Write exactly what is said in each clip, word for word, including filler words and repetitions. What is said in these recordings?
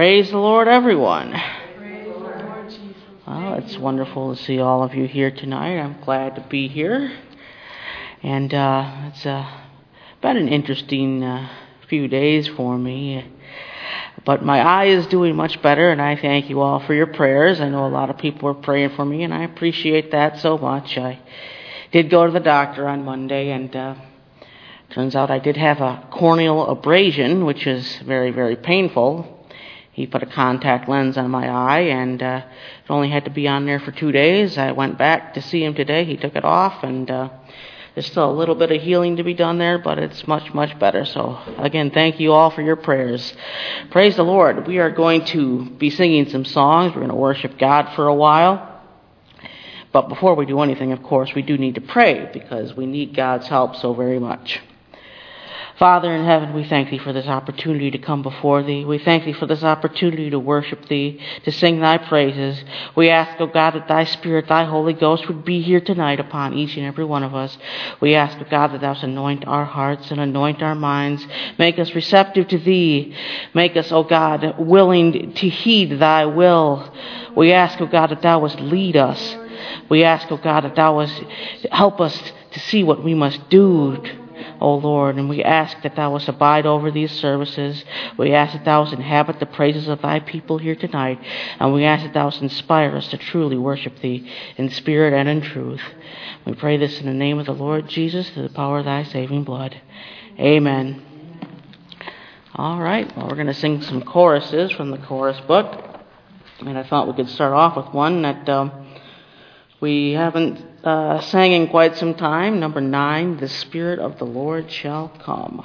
Praise the Lord, everyone. Well, it's wonderful to see all of you here tonight. I'm glad to be here. And uh, it's uh, been an interesting uh, few days for me. But my eye is doing much better, and I thank you all for your prayers. I know a lot of people were praying for me, and I appreciate that so much. I did go to the doctor on Monday, and uh, turns out I did have a corneal abrasion, which is very, very painful. He put a contact lens on my eye, and uh, it only had to be on there for two days. I went back to see him today. He took it off, and uh, there's still a little bit of healing to be done there, but it's much, much better. So, again, thank you all for your prayers. Praise the Lord. We are going to be singing some songs. We're going to worship God for a while. But before we do anything, of course, we do need to pray, because we need God's help so very much. Father in heaven, we thank Thee for this opportunity to come before Thee. We thank Thee for this opportunity to worship Thee, to sing Thy praises. We ask, O God, that Thy Spirit, Thy Holy Ghost would be here tonight upon each and every one of us. We ask, O God, that Thou anoint our hearts and anoint our minds. Make us receptive to Thee. Make us, O God, willing to heed Thy will. We ask, O God, that Thou wouldst lead us. We ask, O God, that Thou wouldst help us to see what we must do, O Lord, and we ask that Thou wouldst abide over these services. We ask that Thou wouldst inhabit the praises of Thy people here tonight, and we ask that Thou wouldst inspire us to truly worship Thee in spirit and in truth. We pray this in the name of the Lord Jesus, through the power of Thy saving blood. Amen. All right, well, we're going to sing some choruses from the chorus book, and I thought we could start off with one that um, we haven't uh, sang in quite some time. Number nine, The Spirit of the Lord Shall Come.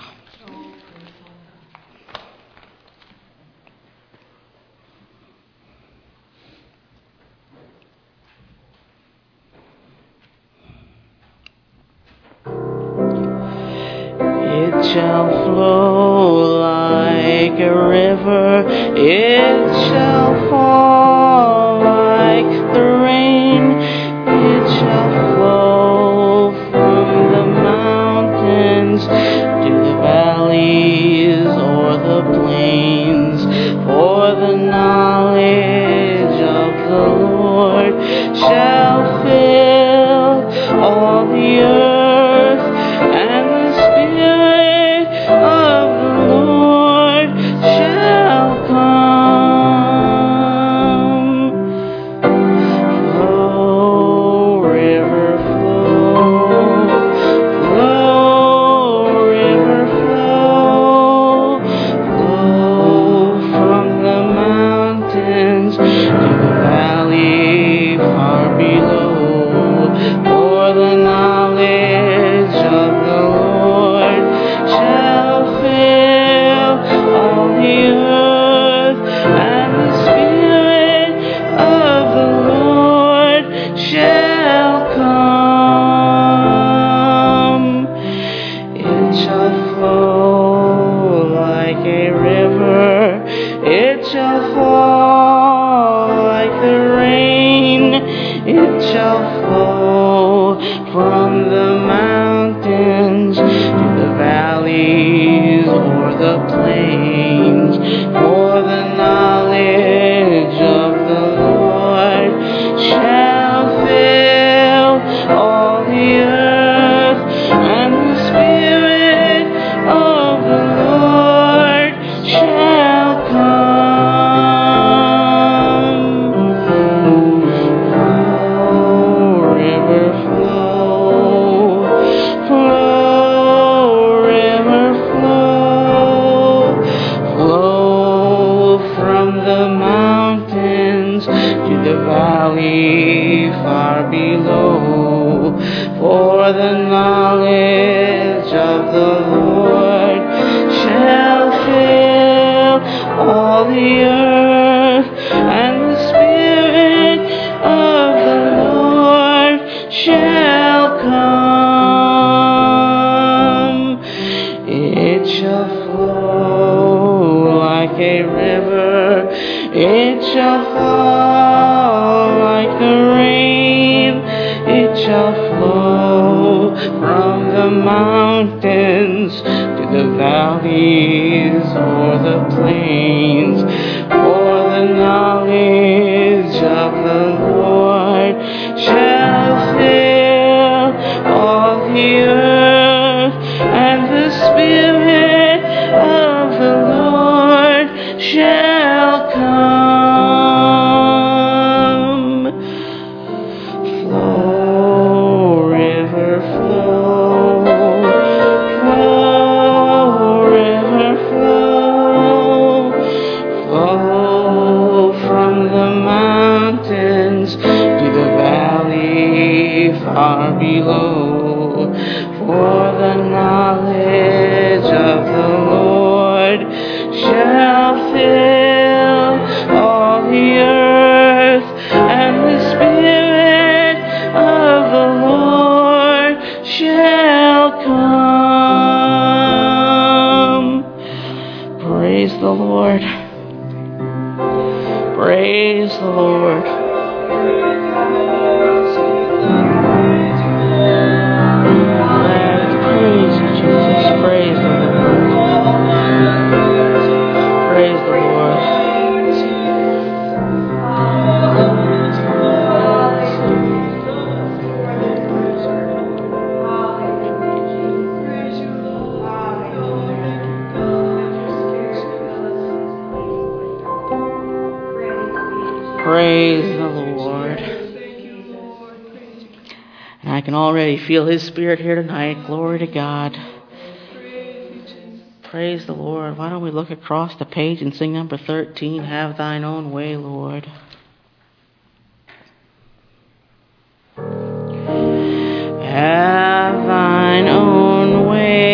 It shall flow like a river, it shall fall like the rain, it shall flow from the mountains to the valleys or the plains, for the knowledge of the Lord shall fill all the earth, and the Spirit of the Lord shall come. Flow, river, flow, flow, river, flow, flow from the mountains to the valley far below, for the knowledge of the Lord shall fill all the earth, and the Spirit of the Lord shall come. It shall flow like a river, it shall fall like the rain, it shall flow from the mountains to the valleys or the plains, for the knowledge of the Lord shall fill all the earth, and the Spirit of the Lord shall come. Flow, river, flow, flow, river, flow, flow from the mountains to the valley far below, for the knowledge of the Lord shall fill all the earth, and the Spirit of the Lord shall come. It shall flow like a river, it shall fall like the rain, it shall flow from the mountains to the valleys or the plains, for knowledge of the Lord shall fill all the earth, and the Spirit of the Lord shall come. Flow, river, flow, flow, river, flow, flow from the mountains to the valley far below. For the knowledge of the Lord shall fill all the earth, and the Spirit of the Lord shall come. Praise the Lord. Praise the Lord. Praise you, Jesus. Praise the Lord. Praise the Lord. Praise the Lord. And I can already feel His Spirit here tonight. Glory to God. Praise the Lord. Why don't we look across the page and sing number thirteen, Have Thine Own Way, Lord. Have Thine own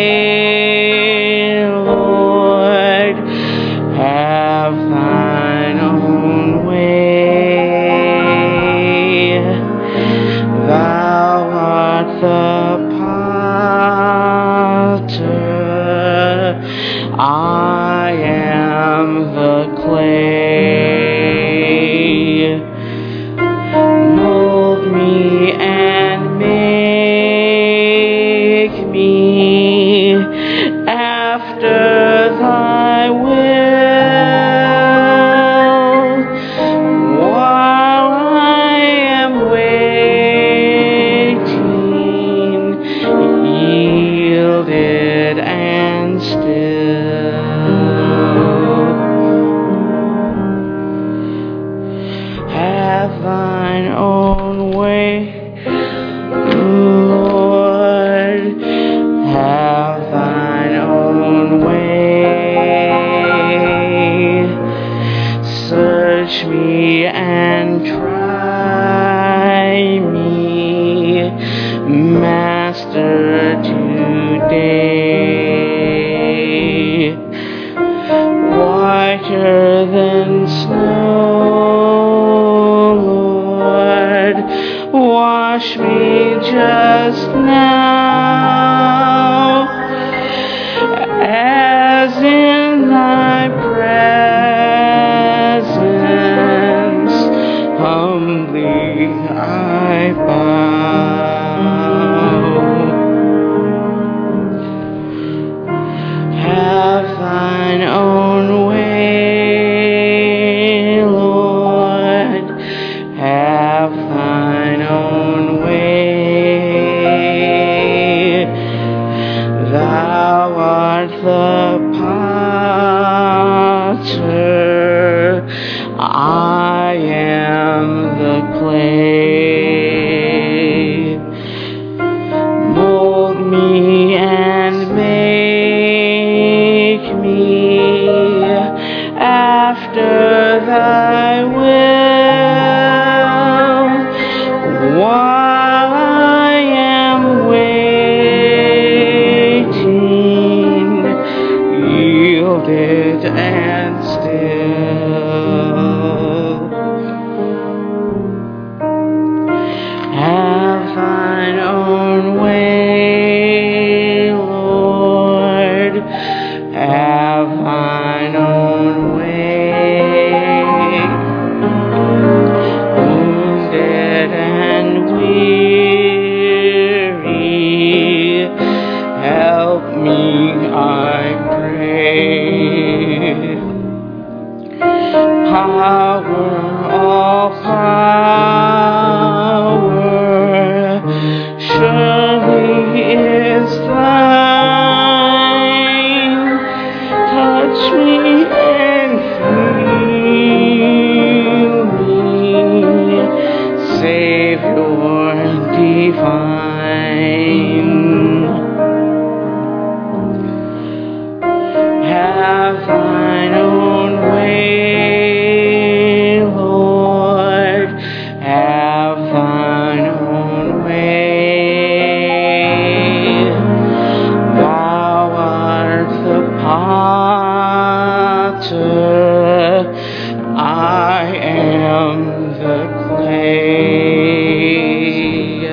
way, Lord. Have Thine own way. Thou art the potter, I am the clay. Mold me and make me after Thy will, while I am waiting, yielded and still. Have Thine own way, Lord. Have Thine own way. Search me and try me, Master, today. Whiter than snow, Lord, wash me just now, as in Thy presence humbly I bow. Have Thine own way, Lord. Have Thine own way. Thou art the potter, I am the clay. Mold me and make me after Thy will, while I am waiting, yielded and still. Have Thine own way, Lord. Have Thine own way. Wounded and weary, help me, I pray. How is thine. Touch me and heal me, Savior divine. Have thine own way, Lord. Have thine own way. Thou art the potter, I am the clay.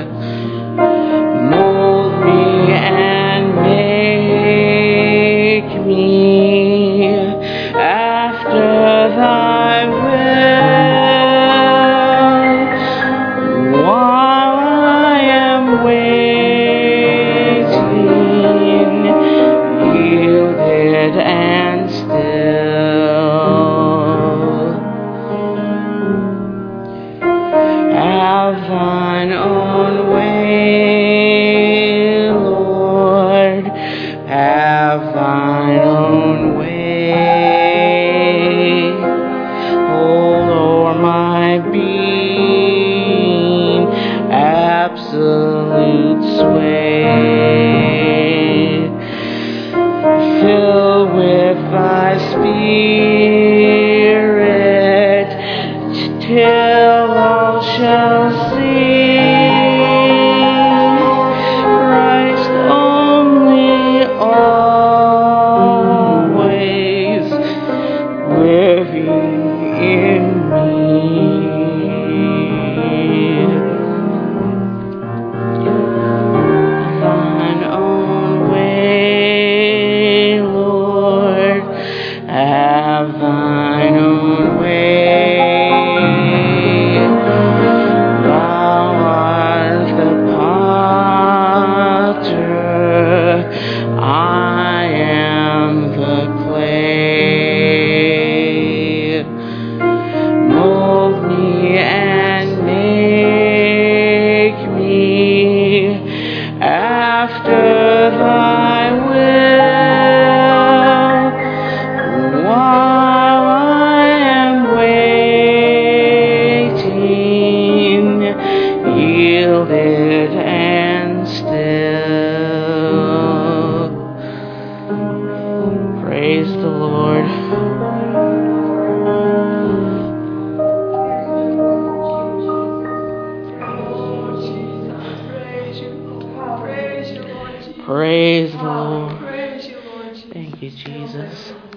Mold me and make me after thy will. While I am waiting, yielded and still, have thine own way, Lord, have thine own way. Hold o'er my being absolute sway. Fill with thy spirit till all shall see Christ only always living in me. Thine own way, Lord, have thine own way. Thou art the potter, I am the clay. Mold me and make me after thy will. While I am waiting, yielded and still. Praise the Lord. Praise the Lord. Thank you, Jesus.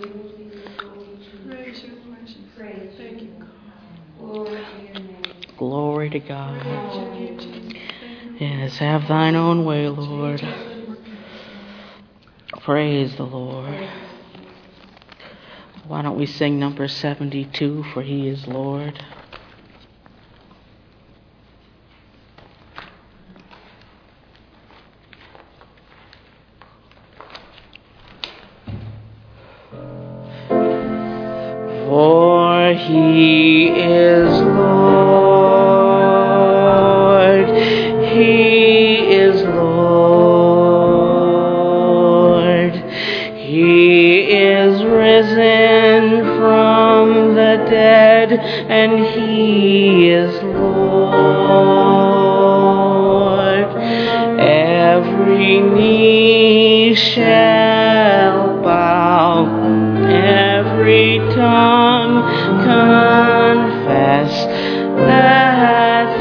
Glory to God. Yes, have thine own way, Lord. Praise the Lord. Why don't we sing number seventy-two, For He is Lord? For He is Lord, He is Lord, He is risen from the dead, and He is Lord. Every knee shall bow, every tongue confess that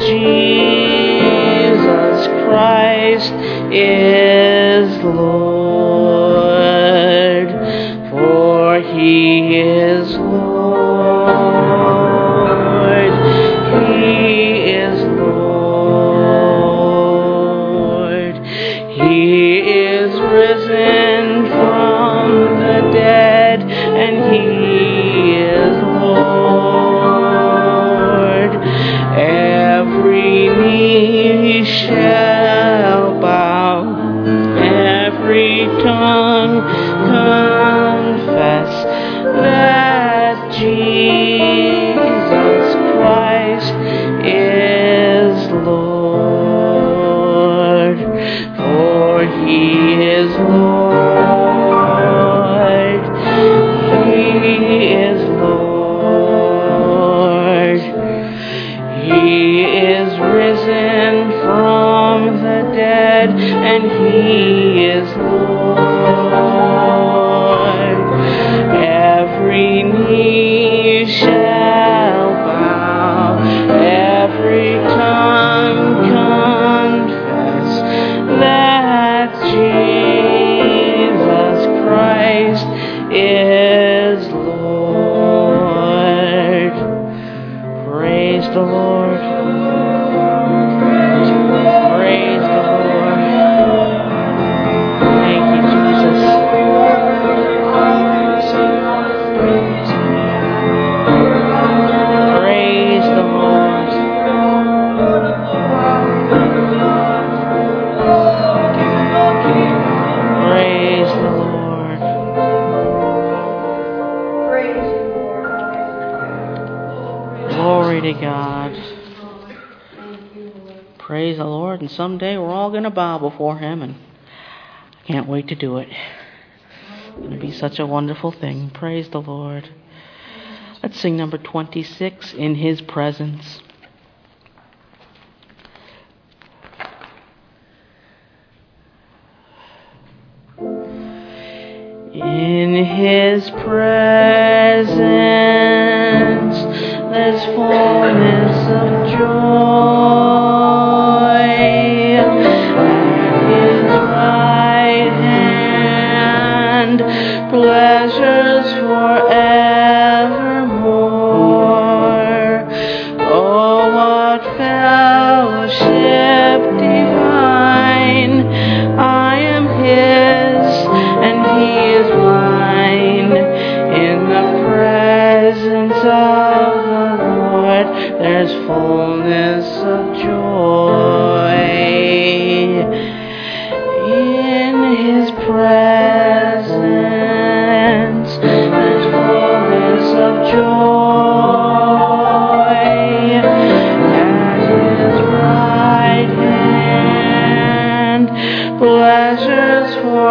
Jesus Christ is Lord. For He is Lord, He is Lord, He is risen from the dead, and He is Lord. Every knee shall bow, every tongue confess that Jesus Christ is Lord. For He is Lord. He is Lord. He is risen from the dead, and He is Lord. Every knee shall bow, every tongue confess that Jesus Christ is Lord. Praise the Lord. Praise the Lord. Thank you, Jesus. Praise the Lord. Praise the Lord. Glory to God. Praise the Lord. And someday we're all going to bow before Him, and I can't wait to do it. It's going to be such a wonderful thing. Praise the Lord. Let's sing number twenty-six, In His Presence. In His presence there's fullness of joy. At His right hand pleasures forevermore. Oh, what fellowship divine! I am His and He is mine. In the presence of the Lord there's fullness of joy. In His presence there's fullness of joy. At His right hand pleasures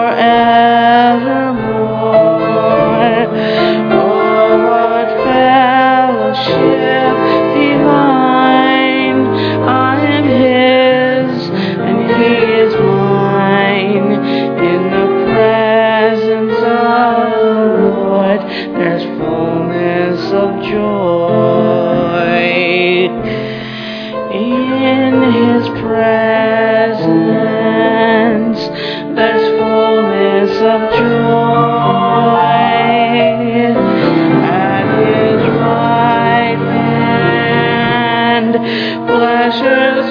forevermore. Oh, what fellowship divine! I am His and He is mine. In the presence of the Lord there's fullness of joy. In His presence there's fullness of joy. At His right hand pleasures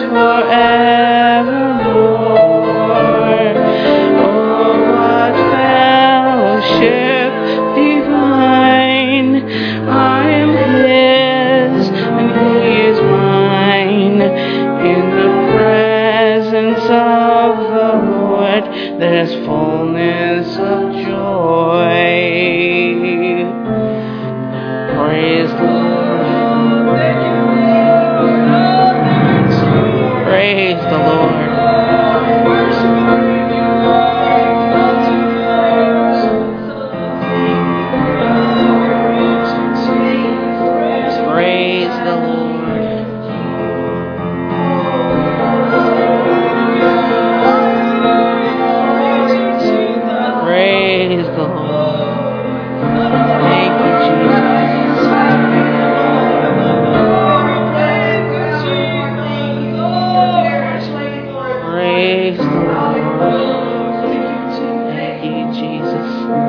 forevermore. Oh, what fellowship divine! I am His and He is mine. In the presence of the Lord there's fullness of joy. Praise the Lord. Praise the Lord. Praise the Lord. Praise the Lord. Thank you, Jesus. Praise the Lord. Thank you, Jesus.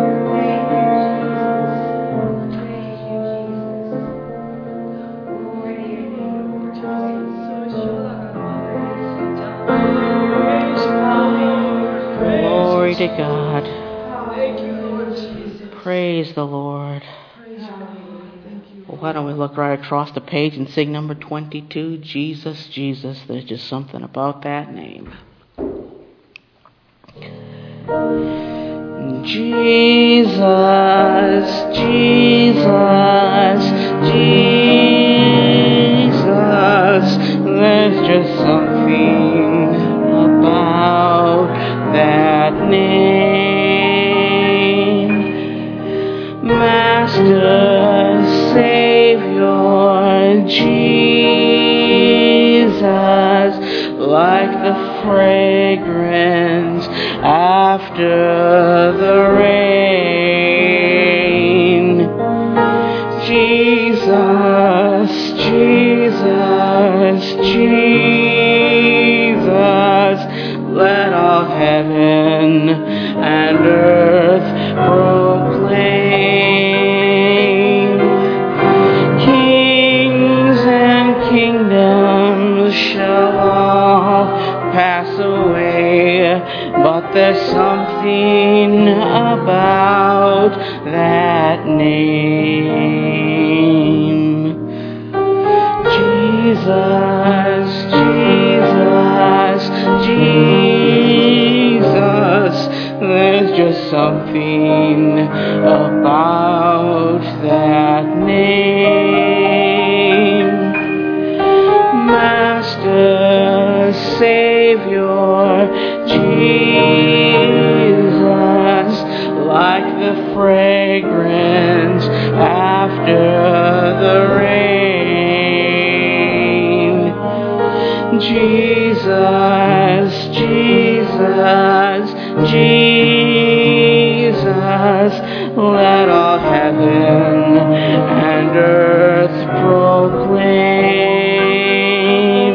Glory to God. Praise the Lord. Well, why don't we look right across the page and sing number twenty-two, Jesus, Jesus. There's just something about that name. Jesus, Jesus, Jesus. There's just something about that name. after the rain. Jesus, Jesus, Jesus, let all heaven and earth proclaim. Kings and kingdoms shall all pass away, but there's something about that name. Jesus, Jesus, Jesus, there's just something about that name. Master, Savior, Jesus, like the fragrance after the rain. Jesus, Jesus, Jesus, let all heaven and earth proclaim.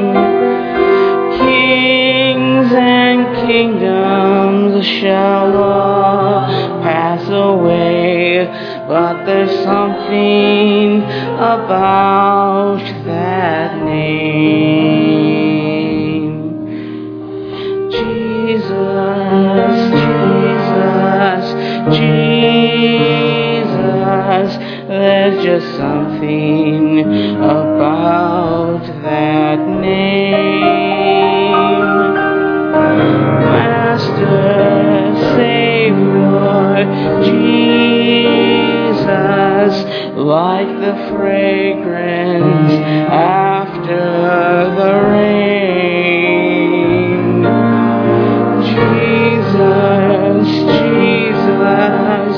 Kings and kingdoms shall all pass away, but there's something about that name. Jesus, Jesus, Jesus, there's just something about that name. Master, Savior, Jesus, like the fragrance after the rain. Jesus, Jesus,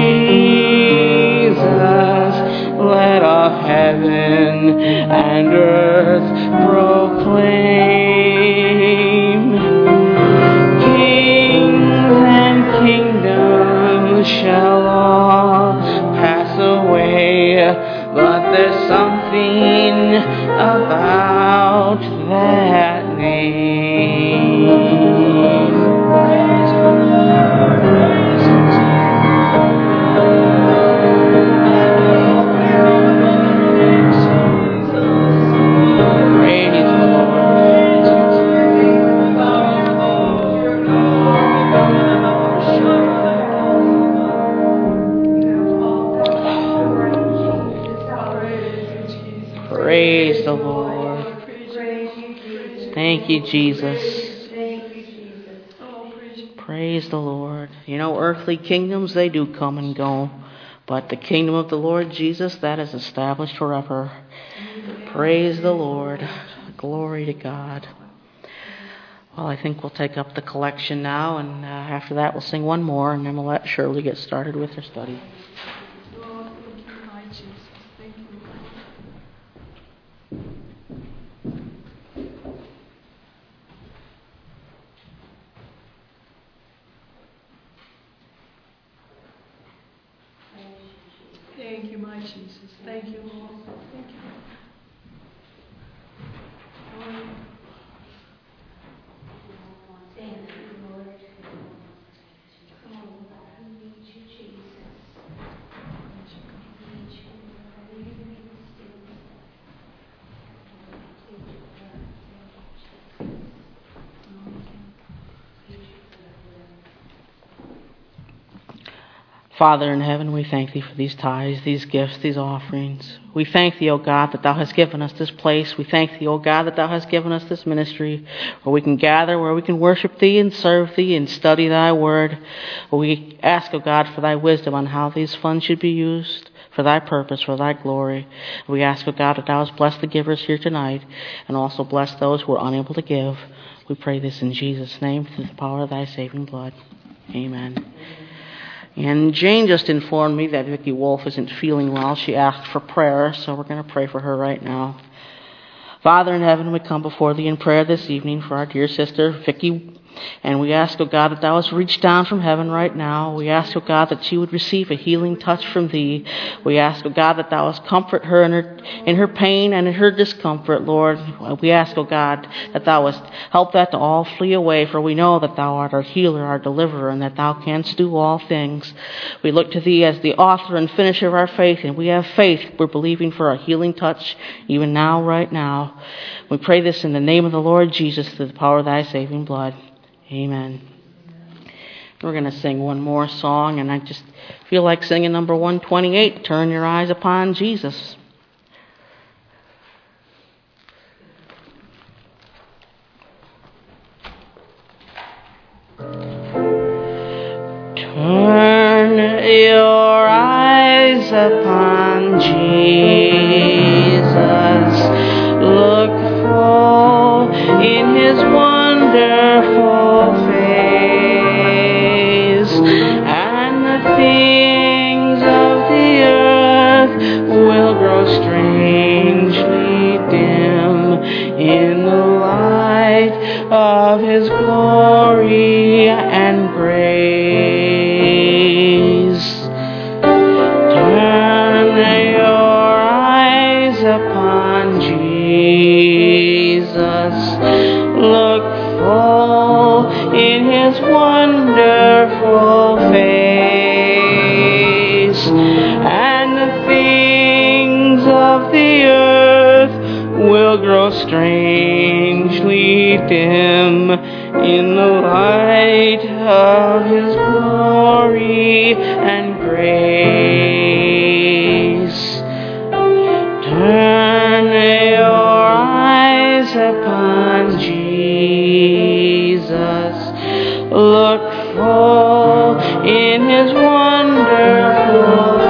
Jesus, let all heaven and earth proclaim. Kings and kingdoms shall all pass away, but there's something about that name. Praise the Lord. Thank you, Jesus. Praise the Lord. You know, earthly kingdoms, they do come and go, but the kingdom of the Lord Jesus, that is established forever. Praise the Lord. Glory to God. Well, I think we'll take up the collection now, and uh, after that we'll sing one more, and then we'll let Shirley get started with her study. Thank you, my Jesus. Thank you, Lord. Thank you. Lord. Thank you, Lord. Come on, Lord. We need you, Jesus. We need you, Lord. We need you, Father in heaven, we thank Thee for these tithes, these gifts, these offerings. We thank Thee, O God, that Thou hast given us this place. We thank Thee, O God, that Thou hast given us this ministry where we can gather, where we can worship Thee and serve Thee and study Thy Word. We ask, O God, for Thy wisdom on how these funds should be used for Thy purpose, for Thy glory. We ask, O God, that Thou hast blessed the givers here tonight and also bless those who are unable to give. We pray this in Jesus' name through the power of Thy saving blood. Amen. And Jane just informed me that Vicki Wolf isn't feeling well. She asked for prayer, so we're going to pray for her right now. Father in heaven, we come before Thee in prayer this evening for our dear sister, Vicki And we ask, O God, that thou hast reached down from heaven right now. We ask, O God, that she would receive a healing touch from thee. We ask, O God, that thou hast comfort her in her in her pain and in her discomfort, Lord. We ask, O God, that thou hast help that to all flee away, for we know that thou art our healer, our deliverer, and that thou canst do all things. We look to thee as the author and finisher of our faith, and we have faith. We're believing for a healing touch even now, right now. We pray this in the name of the Lord Jesus through the power of thy saving blood. Amen. We're going to sing one more song, and I just feel like singing number one twenty-eight, Turn Your Eyes Upon Jesus. Turn your eyes upon Jesus. Look full in his wonderful face, and the things of the earth will grow strangely dim in the light of his glory and grace. Turn your eyes upon Jesus. Look full in his wonderful face, and the things of the earth will grow strangely dim in the light of his glory and grace. Turn your eyes upon Jesus. Look full in his wonderful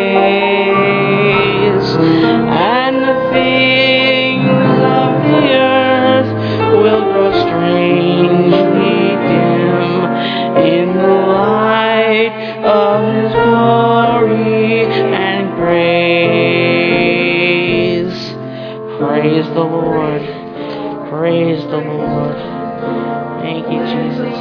face, and the things of the earth will grow strangely dim in the light of his glory and grace. Praise the Lord. Praise the Lord. Thank you, Jesus.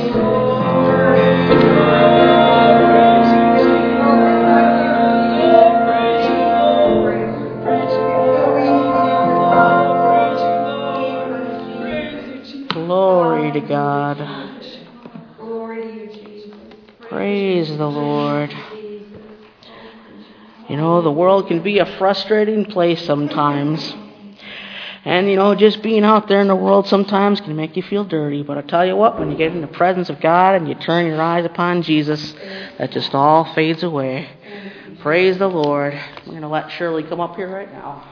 Glory to God. Praise the Lord. You know, the world can be a frustrating place sometimes. And, you know, just being out there in the world sometimes can make you feel dirty. But I tell you what, when you get in the presence of God and you turn your eyes upon Jesus, that just all fades away. Praise the Lord. I'm going to let Shirley come up here right now.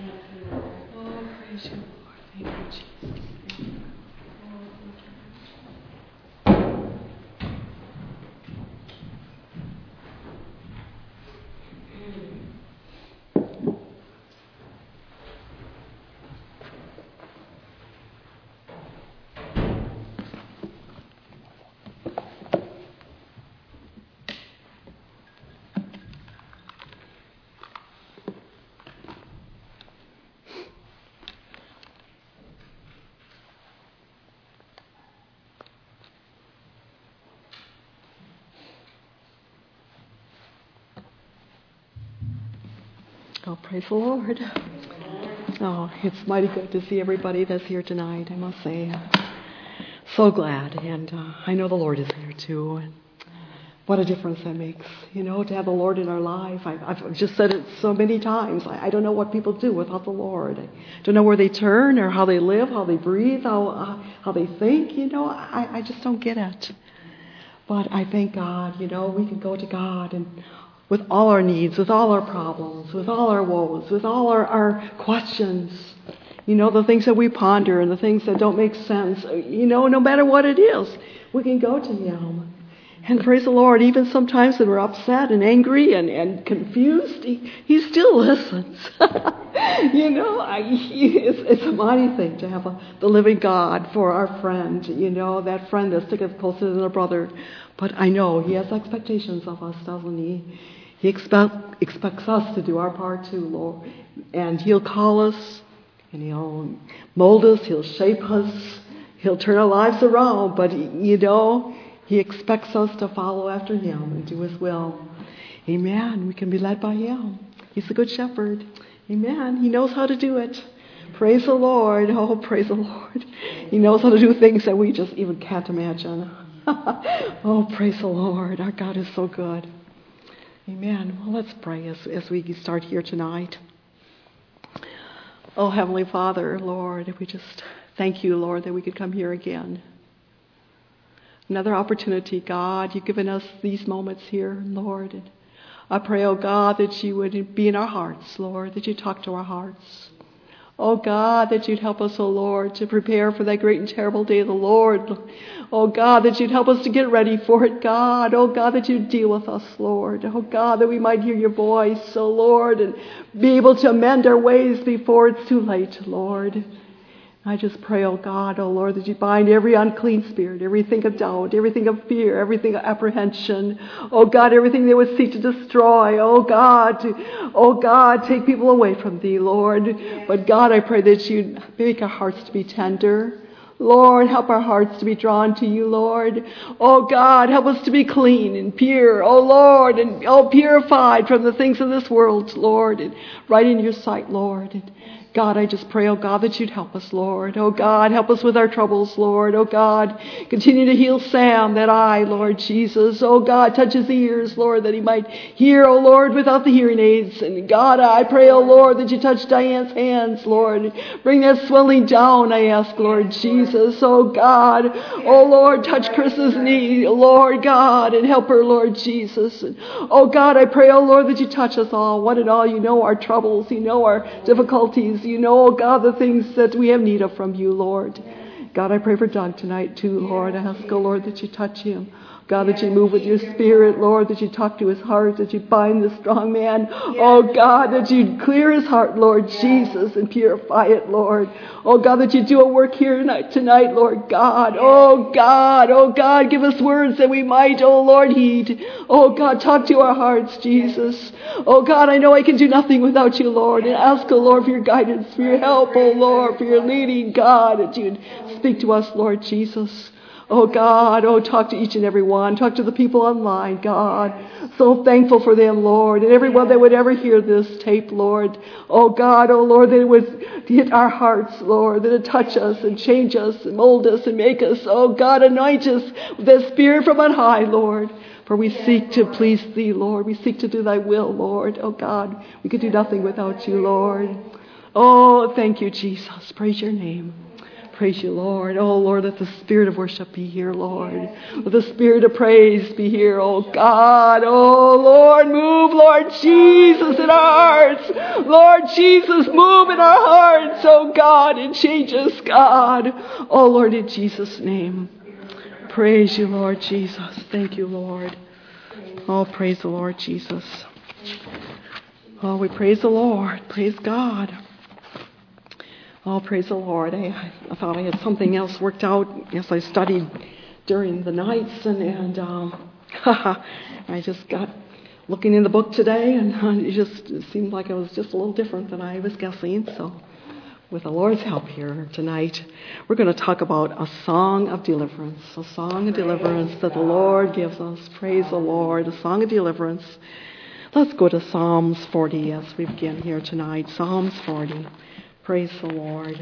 Oh, praise the Lord. Oh, it's mighty good to see everybody that's here tonight, I must say. So glad, and uh, I know the Lord is here too. And what a difference that makes, you know, to have the Lord in our life. I, I've just said it so many times. I, I don't know what people do without the Lord. I don't know where they turn or how they live, how they breathe, how uh, how they think. You know, I, I just don't get it. But I thank God, you know, we can go to God and with all our needs, with all our problems, with all our woes, with all our, our questions, you know, the things that we ponder and the things that don't make sense, you know, no matter what it is, we can go to Him. And praise the Lord, even sometimes when we're upset and angry and, and confused, he, he still listens. you know, I, he, it's, it's a mighty thing to have a, the living God for our friend, you know, that friend that sticketh closer than a brother. But I know He has expectations of us, doesn't He? He expect, expects us to do our part too, Lord. And He'll call us, and He'll mold us, He'll shape us, He'll turn our lives around, but, you know, He expects us to follow after Him and do His will. Amen. We can be led by Him. He's the good shepherd. Amen. He knows how to do it. Praise the Lord. Oh, praise the Lord. He knows how to do things that we just even can't imagine. Oh, praise the Lord. Our God is so good. Amen. Well, let's pray as, as we start here tonight. Oh, Heavenly Father, Lord, we just thank you, Lord, that we could come here again. Another opportunity, God. You've given us these moments here, Lord. And I pray, oh God, that you would be in our hearts, Lord, that you talk to our hearts. Oh God, that you'd help us, oh Lord, to prepare for that great and terrible day of the Lord. Oh God, that you'd help us to get ready for it, God. Oh God, that you'd deal with us, Lord. Oh God, that we might hear your voice, oh Lord, and be able to amend our ways before it's too late, Lord. I just pray, oh God, oh Lord, that you bind every unclean spirit, everything of doubt, everything of fear, everything of apprehension. Oh God, everything they would seek to destroy. Oh God, to, oh God, take people away from thee, Lord. But God, I pray that you make our hearts to be tender. Lord, help our hearts to be drawn to you, Lord. Oh God, help us to be clean and pure, oh Lord, and oh purified from the things of this world, Lord, and right in your sight, Lord. And God, I just pray, oh God, that you'd help us, Lord. Oh God, help us with our troubles, Lord. Oh God, continue to heal Sam, that eye, Lord Jesus. Oh God, touch his ears, Lord, that he might hear, oh Lord, without the hearing aids. And God, I pray, oh Lord, that you touch Diane's hands, Lord. Bring that swelling down, I ask, Lord Jesus. Oh God, oh Lord, touch Chris's knee, Lord God, and help her, Lord Jesus. And oh God, I pray, oh Lord, that you touch us all, one and all. You know our troubles, you know our difficulties. You know, oh God, the things that we have need of from you, Lord. God, I pray for Doug tonight too, Lord. I ask, oh Lord, that you touch him. God, that you move with your spirit, Lord, that you talk to his heart, that you bind the strong man. Oh God, that you clear his heart, Lord Jesus, and purify it, Lord. Oh God, that you do a work here tonight, tonight, Lord God. Oh God, oh God, give us words that we might, oh Lord, heed. Oh God, talk to our hearts, Jesus. Oh God, I know I can do nothing without you, Lord, and ask, oh Lord, for your guidance, for your help, oh Lord, for your leading, God, that you'd speak to us, Lord Jesus. Oh God, oh talk to each and every one. Talk to the people online, God. So thankful for them, Lord. And everyone that would ever hear this tape, Lord. Oh God, oh Lord, that it would hit our hearts, Lord. That it touch us and change us and mold us and make us. Oh God, anoint us with that spirit from on high, Lord. For we seek to please thee, Lord. We seek to do thy will, Lord. Oh God, we could do nothing without you, Lord. Oh, thank you, Jesus. Praise your name. Praise you, Lord. Oh, Lord, let the spirit of worship be here, Lord. Let the spirit of praise be here, oh God. Oh, Lord, move, Lord Jesus, in our hearts. Lord Jesus, move in our hearts, oh God, and change us, God. Oh, Lord, in Jesus' name. Praise you, Lord Jesus. Thank you, Lord. Oh, praise the Lord Jesus. Oh, we praise the Lord. Praise God. Oh, praise the Lord. I, I thought I had something else worked out as I studied during the nights, and, and um, I just got looking in the book today, and it just it seemed like it was just a little different than I was guessing. So with the Lord's help here tonight, we're going to talk about a song of deliverance, a song of deliverance that the Lord gives us. Praise the Lord, a song of deliverance. Let's go to Psalms forty as we begin here tonight. Psalms forty. Praise the Lord.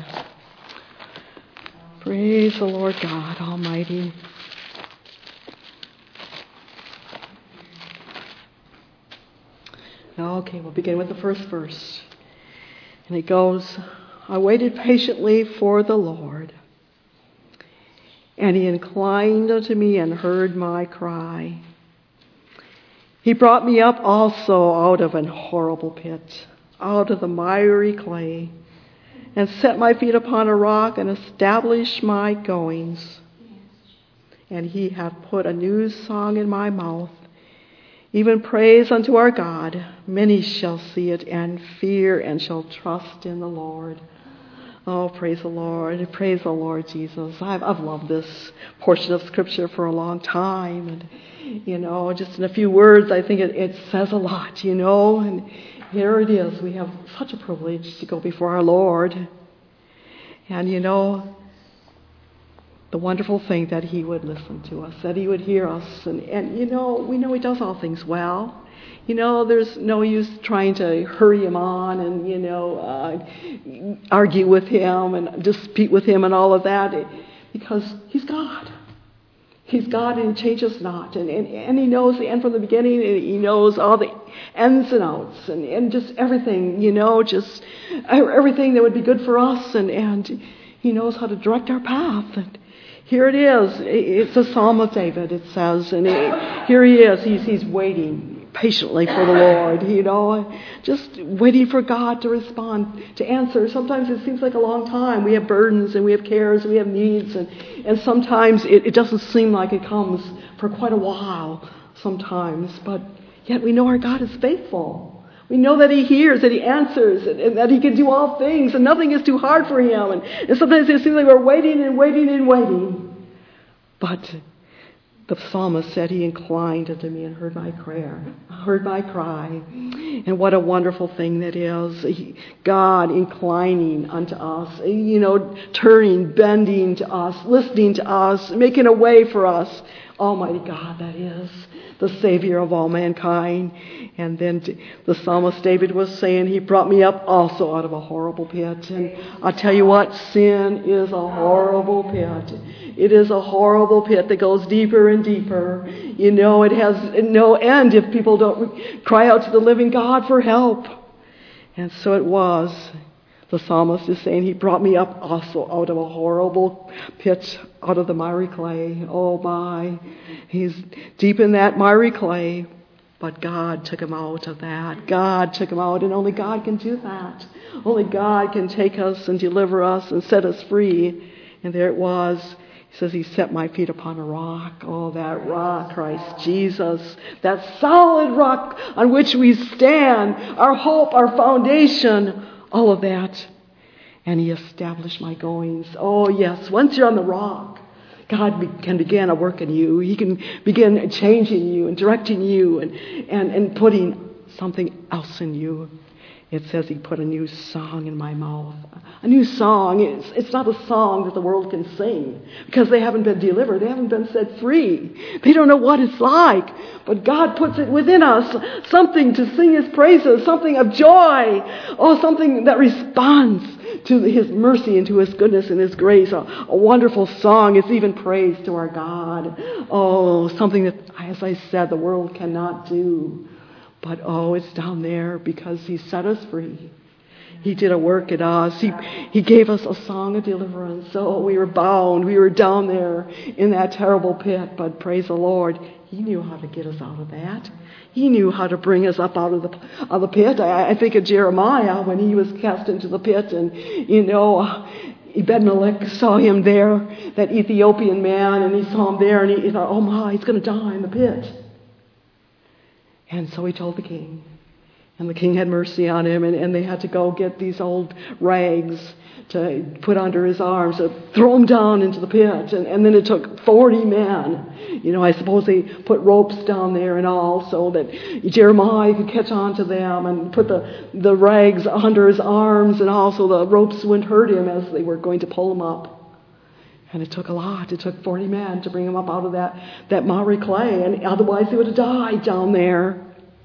Praise the Lord God Almighty. Okay, we'll begin with the first verse. And it goes, I waited patiently for the Lord, and he inclined unto me and heard my cry. He brought me up also out of an horrible pit, out of the miry clay, and set my feet upon a rock, and established my goings. And he hath put a new song in my mouth, even praise unto our God. Many shall see it and fear, and shall trust in the Lord. Oh, praise the Lord. Praise the Lord Jesus. I've, I've loved this portion of Scripture for a long time. And, you know, just in a few words, I think it, it says a lot, you know. And here it is. We have such a privilege to go before our Lord. And, you know, the wonderful thing that he would listen to us, that he would hear us. And, and, you know, we know he does all things well. You know, there's no use trying to hurry him on and, you know, uh, argue with him and dispute with him and all of that, because he's God. He's God and he changes not. And, and, and he knows the end from the beginning, and he knows all the ins and outs and, and just everything, you know, just everything that would be good for us. And, and he knows how to direct our path. And here it is. It's a Psalm of David, it says. And it, here he is. He's, he's waiting patiently for the Lord, you know, just waiting for God to respond, to answer. Sometimes it seems like a long time. We have burdens and we have cares and we have needs, and, and sometimes it, it doesn't seem like it comes for quite a while sometimes, but yet we know our God is faithful. We know that he hears, that he answers, and, and that he can do all things, and nothing is too hard for him. And, and sometimes it seems like we're waiting and waiting and waiting. But the psalmist said, he inclined unto me and heard my prayer, heard my cry. And what a wonderful thing that is. He, God inclining unto us, you know, turning, bending to us, listening to us, making a way for us. Almighty God, that is, the Savior of all mankind. And then the psalmist David was saying, he brought me up also out of a horrible pit. And I'll tell you what, sin is a horrible pit. It is a horrible pit that goes deeper and deeper. You know, it has no end if people don't cry out to the living God for help. And so it was. The psalmist is saying, he brought me up also out of a horrible pit, out of the miry clay. Oh my, he's deep in that miry clay. But God took him out of that. God took him out, and only God can do that. Only God can take us and deliver us and set us free. And there it was. He says, he set my feet upon a rock. Oh, that rock, Christ Jesus. That solid rock on which we stand. Our hope, our foundation, all of that. And he established my goings. Oh, yes, once you're on the rock, God be, can begin a work in you. He can begin changing you and directing you and, and, and putting something else in you. It says he put a new song in my mouth. A new song. It's, it's not a song that the world can sing because they haven't been delivered. They haven't been set free. They don't know what it's like. But God puts it within us. Something to sing his praises. Something of joy. Oh, something that responds to his mercy and to his goodness and his grace. A, a wonderful song. It's even praise to our God. Oh, something that, as I said, the world cannot do. But oh, it's down there because he set us free. He did a work in us. He, he gave us a song of deliverance. So we were bound. We were down there in that terrible pit. But praise the Lord, he knew how to get us out of that. He knew how to bring us up out of the, out of the pit. I, I think of Jeremiah when he was cast into the pit. And, you know, Ebed-Melech saw him there, that Ethiopian man. And he saw him there and he, he thought, oh my, he's going to die in the pit. And so he told the king. And the king had mercy on him, and, and they had to go get these old rags to put under his arms, to throw him down into the pit. And, and then it took forty men. You know, I suppose they put ropes down there and all so that Jeremiah could catch on to them and put the, the rags under his arms and all so the ropes wouldn't hurt him as they were going to pull him up. And it took a lot. It took forty men to bring him up out of that, that miry clay. And otherwise he would have died down there.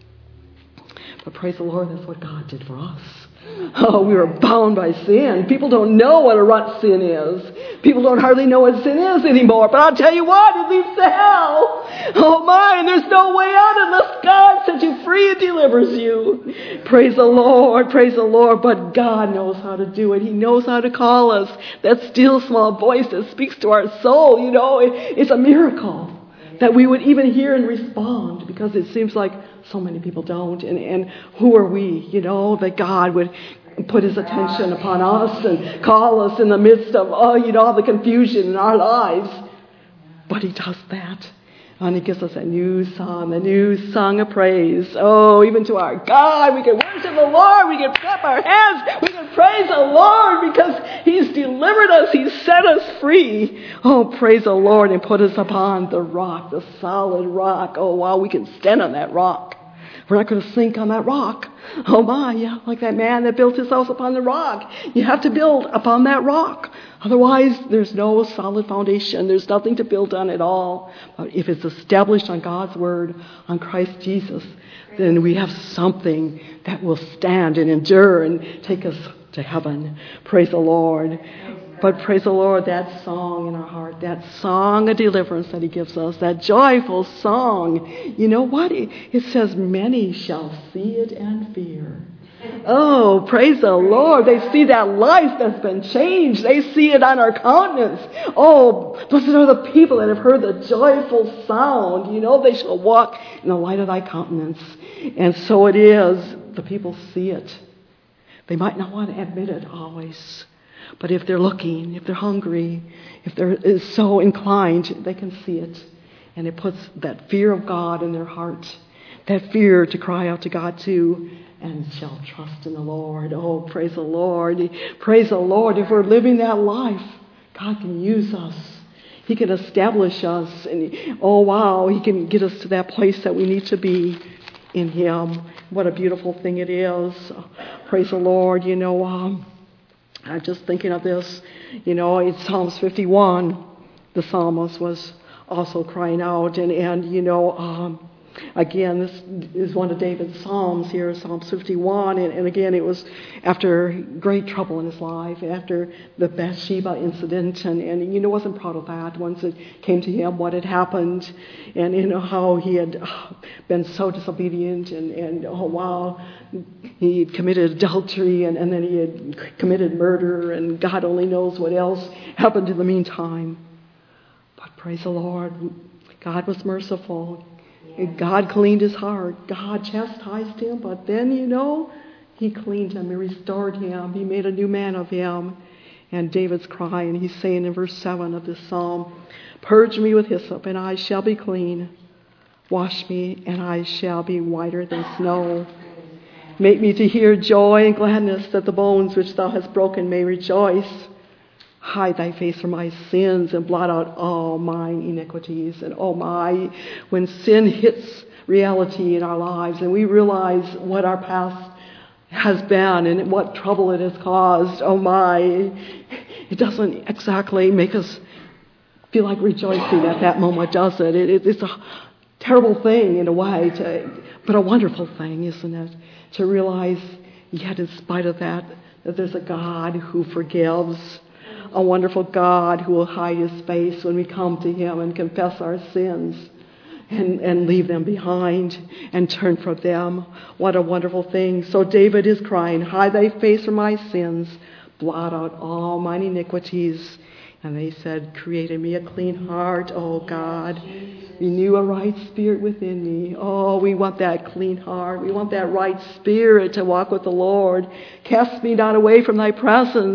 But praise the Lord, that's what God did for us. Oh, we were bound by sin. People don't know what a rut sin is. People don't hardly know what sin is anymore. But I'll tell you what, it leads to hell. Oh my, and there's no way out unless God sets you free and delivers you. Praise the Lord, praise the Lord. But God knows how to do it. He knows how to call us. That still small voice that speaks to our soul, you know, it, it's a miracle that we would even hear and respond, because it seems like so many people don't. And, and who are we, you know, that God would put his attention upon us and call us in the midst of, oh, you know, all the confusion in our lives. But he does that. And he gives us a new song, a new song of praise. Oh, even to our God, we can worship the Lord. We can clap our hands. We can praise the Lord because he's delivered us. He's set us free. Oh, praise the Lord, and put us upon the rock, the solid rock. Oh, wow, we can stand on that rock. We're not going to sink on that rock. Oh my, yeah, like that man that built his house upon the rock. You have to build upon that rock. Otherwise, there's no solid foundation. There's nothing to build on at all. But if it's established on God's word, on Christ Jesus, then we have something that will stand and endure and take us to heaven. Praise the Lord. But praise the Lord, that song in our heart, that song of deliverance that he gives us, that joyful song. You know what? It says, many shall see it and fear. Oh, praise the Lord. They see that life that's been changed. They see it on our countenance. Oh, blessed are the people that have heard the joyful sound. You know, they shall walk in the light of thy countenance. And so it is. The people see it. They might not want to admit it always. But if they're looking, if they're hungry, if they're so inclined, they can see it. And it puts that fear of God in their heart. That fear to cry out to God too. And shall trust in the Lord. Oh, praise the Lord. Praise the Lord. If we're living that life, God can use us. He can establish us. And oh, wow, he can get us to that place that we need to be in him. What a beautiful thing it is. Praise the Lord. You know, um, I'm just thinking of this. You know, in Psalms fifty-one, the psalmist was also crying out. And, and you know, um, again, this is one of David's psalms here, Psalm fifty-one. And, and again, it was after great trouble in his life, after the Bathsheba incident. And, and you know, wasn't proud of that once it came to him what had happened. And you know how he had uh, been so disobedient. And, and oh, wow, he had committed adultery. And, and then he had committed murder. And God only knows what else happened in the meantime. But praise the Lord, God was merciful. God cleaned his heart. God chastised him, but then, you know, he cleaned him. He restored him. He made a new man of him. And David's crying. He's saying in verse seven of this psalm, purge me with hyssop, and I shall be clean. Wash me, and I shall be whiter than snow. Make me to hear joy and gladness, that the bones which thou hast broken may rejoice. Hide thy face from my sins and blot out all mine iniquities. And oh my, when sin hits reality in our lives and we realize what our past has been and what trouble it has caused, oh my, it doesn't exactly make us feel like rejoicing at that moment, does it? it, it it's a terrible thing in a way, to, but a wonderful thing, isn't it? To realize, yet in spite of that, that there's a God who forgives. A wonderful God who will hide his face when we come to him and confess our sins and, and leave them behind and turn from them. What a wonderful thing. So David is crying, hide thy face from my sins, blot out all mine iniquities. And they said, create in me a clean heart, oh God. Renew a right spirit within me. Oh, we want that clean heart. We want that right spirit to walk with the Lord. Cast me not away from thy presence,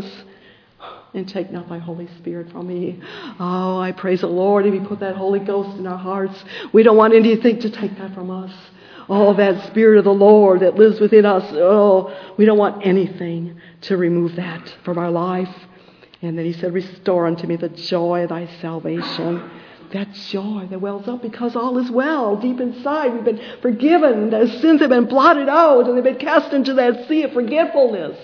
and take not thy Holy Spirit from me. Oh, I praise the Lord. If he put that Holy Ghost in our hearts, we don't want anything to take that from us. Oh, that Spirit of the Lord that lives within us. Oh, we don't want anything to remove that from our life. And then he said, restore unto me the joy of thy salvation. That joy that wells up because all is well. Deep inside, we've been forgiven. Our sins have been blotted out and they've been cast into that sea of forgetfulness.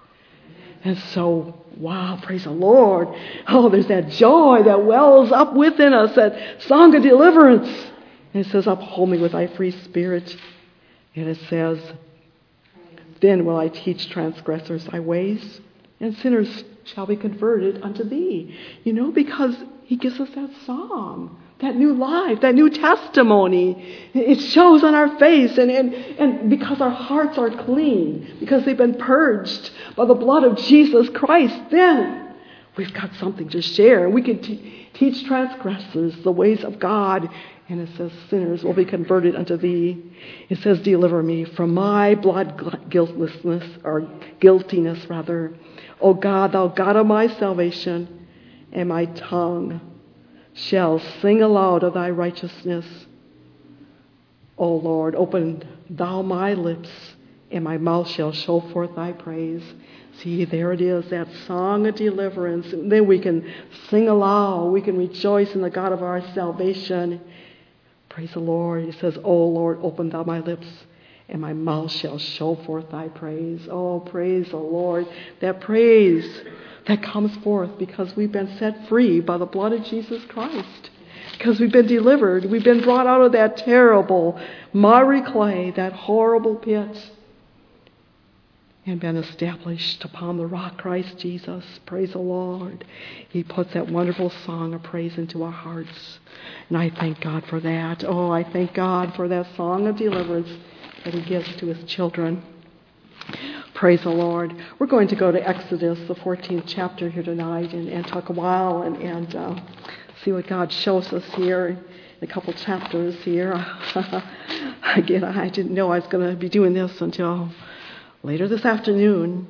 And so, wow, praise the Lord. Oh, there's that joy that wells up within us, that song of deliverance. And it says, uphold me with thy free spirit. And it says, then will I teach transgressors thy ways, and sinners shall be converted unto thee. You know, because he gives us that song, that new life, that new testimony. It shows on our face. And, and, and because our hearts are clean, because they've been purged by the blood of Jesus Christ, then we've got something to share. We can t- teach transgressors the ways of God. And it says, sinners will be converted unto thee. It says, deliver me from my blood guiltlessness, or guiltiness rather. O God, thou God of my salvation, and my tongue shall sing aloud of thy righteousness. O Lord, open thou my lips, and my mouth shall show forth thy praise. See, there it is, that song of deliverance. And then we can sing aloud. We can rejoice in the God of our salvation. Praise the Lord. It says, O Lord, open thou my lips, and my mouth shall show forth thy praise. Oh, praise the Lord. That praise that comes forth because we've been set free by the blood of Jesus Christ. Because we've been delivered. We've been brought out of that terrible miry clay, that horrible pit, and been established upon the rock, Christ Jesus. Praise the Lord. He puts that wonderful song of praise into our hearts. And I thank God for that. Oh, I thank God for that song of deliverance that He gives to His children. Praise the Lord. We're going to go to Exodus, the fourteenth chapter here tonight, and, and talk a while and, and uh, see what God shows us here in a couple chapters here. Again, I didn't know I was going to be doing this until later this afternoon.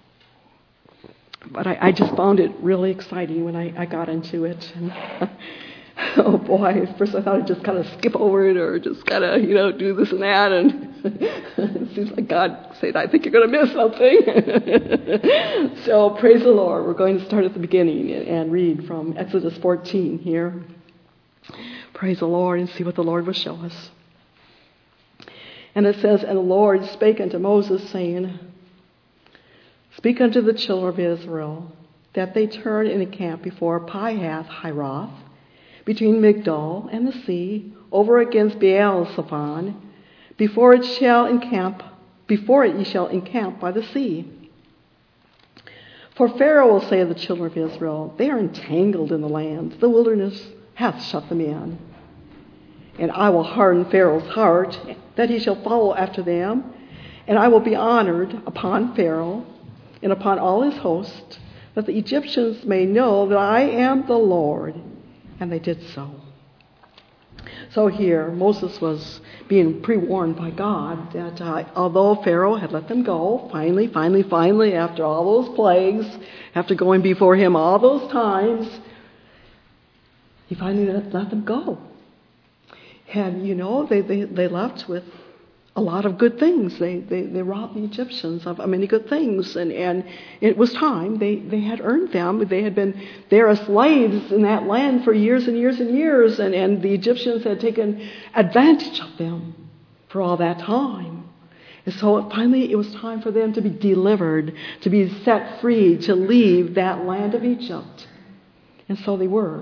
But I, I just found it really exciting when I, I got into it. And, oh boy, at first I thought I'd just kind of skip over it or just kind of, you know, do this and that. And it seems like God said, I think you're going to miss something. So praise the Lord. We're going to start at the beginning and, and read from Exodus fourteen here. Praise the Lord and see what the Lord will show us. And it says, And the Lord spake unto Moses, saying, Speak unto the children of Israel, that they turn and encamp before Pihath-Hiroth, between Migdol and the sea, over against Baal-Zephon, before it shall encamp, before it ye shall encamp by the sea. For Pharaoh will say of the children of Israel, They are entangled in the land, the wilderness hath shut them in. And I will harden Pharaoh's heart, that he shall follow after them, and I will be honored upon Pharaoh and upon all his host, that the Egyptians may know that I am the Lord. And they did so. So here, Moses was being pre-warned by God that uh, although Pharaoh had let them go, finally, finally, finally, after all those plagues, after going before him all those times, he finally let, let them go. And, you know, they, they, they left with a lot of good things. They, they they robbed the Egyptians of many good things, and, and it was time. They they had earned them. They had been there as slaves in that land for years and years and years, and, and the Egyptians had taken advantage of them for all that time. And so finally it was time for them to be delivered, to be set free, to leave that land of Egypt. And so they were.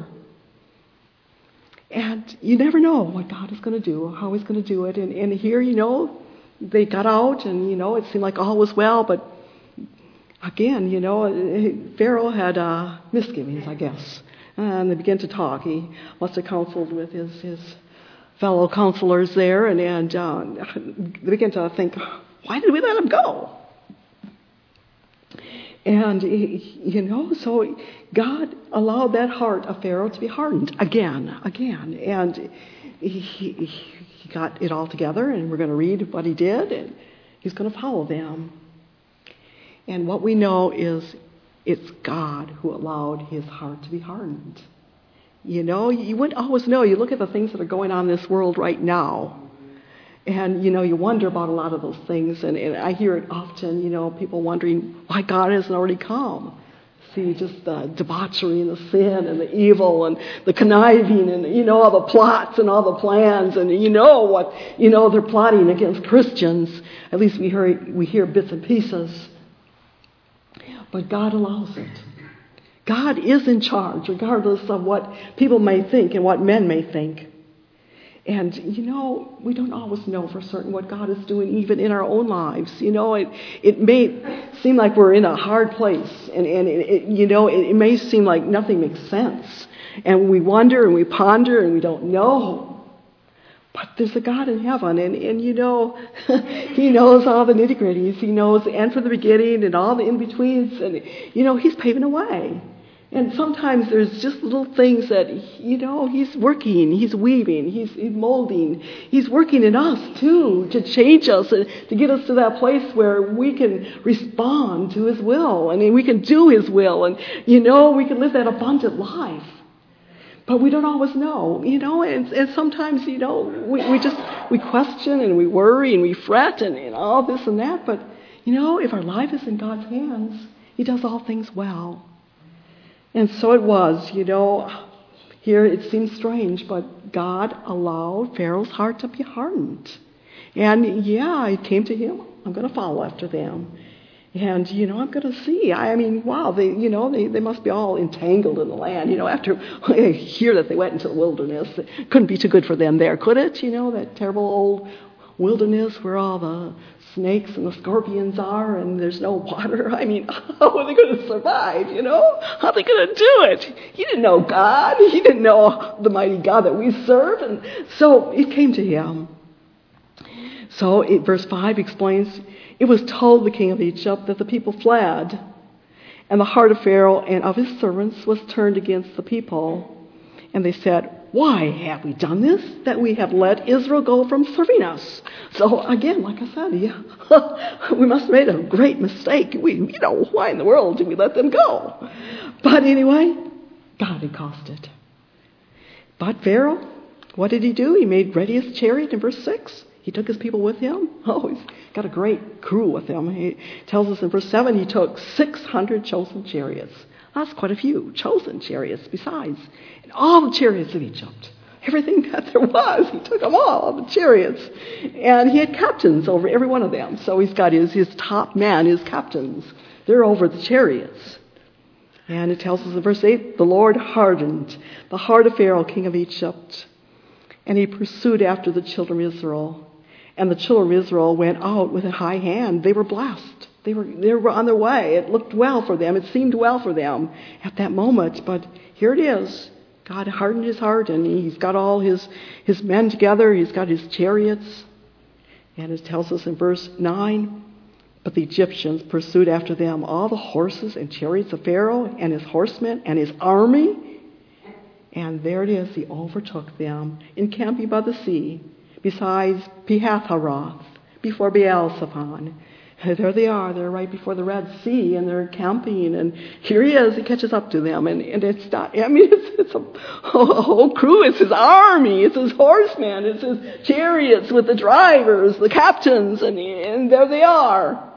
And you never know what God is going to do, how He's going to do it. And, and here, you know, they got out and, you know, it seemed like all was well. But again, you know, Pharaoh had uh, misgivings, I guess. And they began to talk. He must have counseled with his, his fellow counselors there. And, and uh, they began to think, why did we let him go? And, you know, so God allowed that heart of Pharaoh to be hardened again, again. And he, he got it all together, and we're going to read what he did, and he's going to follow them. And what we know is it's God who allowed his heart to be hardened. You know, you wouldn't always know. You look at the things that are going on in this world right now, and, you know, you wonder about a lot of those things. And, and I hear it often, you know, people wondering why God hasn't already come. See, just the debauchery and the sin and the evil and the conniving and, you know, all the plots and all the plans. And you know what, you know, they're plotting against Christians. At least we hear, we hear bits and pieces. But God allows it. God is in charge, regardless of what people may think and what men may think. And, you know, we don't always know for certain what God is doing even in our own lives. You know, it it may seem like we're in a hard place. And, and it, it, you know, it, it may seem like nothing makes sense. And we wonder and we ponder and we don't know. But there's a God in heaven. And, and you know, He knows all the nitty-gritties. He knows the end from the beginning and all the in-betweens. And, you know, He's paving a way. And sometimes there's just little things that, you know, He's working, He's weaving, He's, he's molding. He's working in us, too, to change us, and to get us to that place where we can respond to His will, and we can do His will, and, you know, we can live that abundant life. But we don't always know, you know, and, and sometimes, you know, we, we just, we question and we worry and we fret and, and all this and that. But, you know, if our life is in God's hands, He does all things well. And so it was, you know, here it seems strange, but God allowed Pharaoh's heart to be hardened. And yeah, it came to him, I'm going to follow after them. And, you know, I'm going to see. I mean, wow, they, you know, they, they must be all entangled in the land. You know, after I hear that they went into the wilderness, it couldn't be too good for them there, could it? You know, that terrible old wilderness where all the snakes and the scorpions are and there's no water. I mean, how are they going to survive, you know? How are they going to do it? He didn't know God. He didn't know the mighty God that we serve. And so it came to him. So it, verse five explains, it was told the king of Egypt that the people fled, and the heart of Pharaoh and of his servants was turned against the people. And they said, why have we done this, that we have let Israel go from serving us? So again, like I said, yeah, we must have made a great mistake. We, you know, why in the world did we let them go? But anyway, God had caused it. But Pharaoh, what did he do? He made ready his chariot in verse six. He took his people with him. Oh, he's got a great crew with him. He tells us in verse seven, he took six hundred chosen chariots. That's quite a few chosen chariots besides. And all the chariots of Egypt. Everything that there was, he took them all, the chariots. And he had captains over every one of them. So he's got his, his top men, his captains. They're over the chariots. And it tells us in verse eight, the Lord hardened the heart of Pharaoh, king of Egypt. And he pursued after the children of Israel. And the children of Israel went out with a high hand. They were blessed. They were, they were on their way. It looked well for them. It seemed well for them at that moment. But here it is. God hardened his heart, and he's got all his, his men together. He's got his chariots. And it tells us in verse nine, but the Egyptians pursued after them all the horses and chariots of Pharaoh and his horsemen and his army. And there it is. He overtook them, encamping by the sea, besides Pihath-haroth, before Baal-zephon. There they are. They're right before the Red Sea, and they're camping. And here he is. He catches up to them. And, and it's not, I mean, it's, it's a, a whole crew. It's his army. It's his horsemen. It's his chariots with the drivers, the captains. And, and there they are.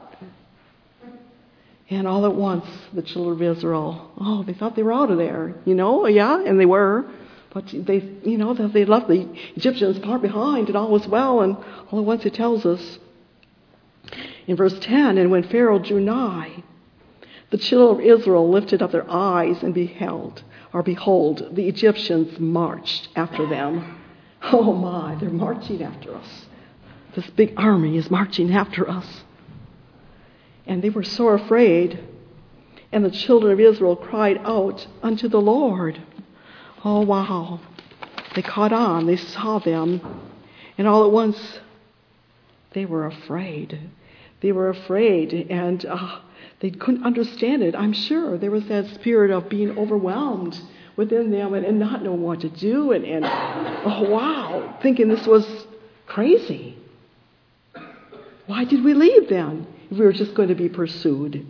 And all at once, the children of Israel, oh, they thought they were out of there. You know, yeah, and they were. But they, you know, they left the Egyptians far behind, and all was well. And all at once it tells us in verse ten, and when Pharaoh drew nigh, the children of Israel lifted up their eyes and beheld, or behold, the Egyptians marched after them. Oh my, they're marching after us. This big army is marching after us. And they were sore afraid, and the children of Israel cried out unto the Lord. Oh, wow. They caught on. They saw them. And all at once, they were afraid. They were afraid, and uh, they couldn't understand it. I'm sure there was that spirit of being overwhelmed within them and, and not knowing what to do. And, and oh, wow, thinking this was crazy. Why did we leave then if we were just going to be pursued?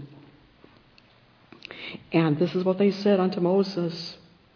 And this is what they said unto Moses.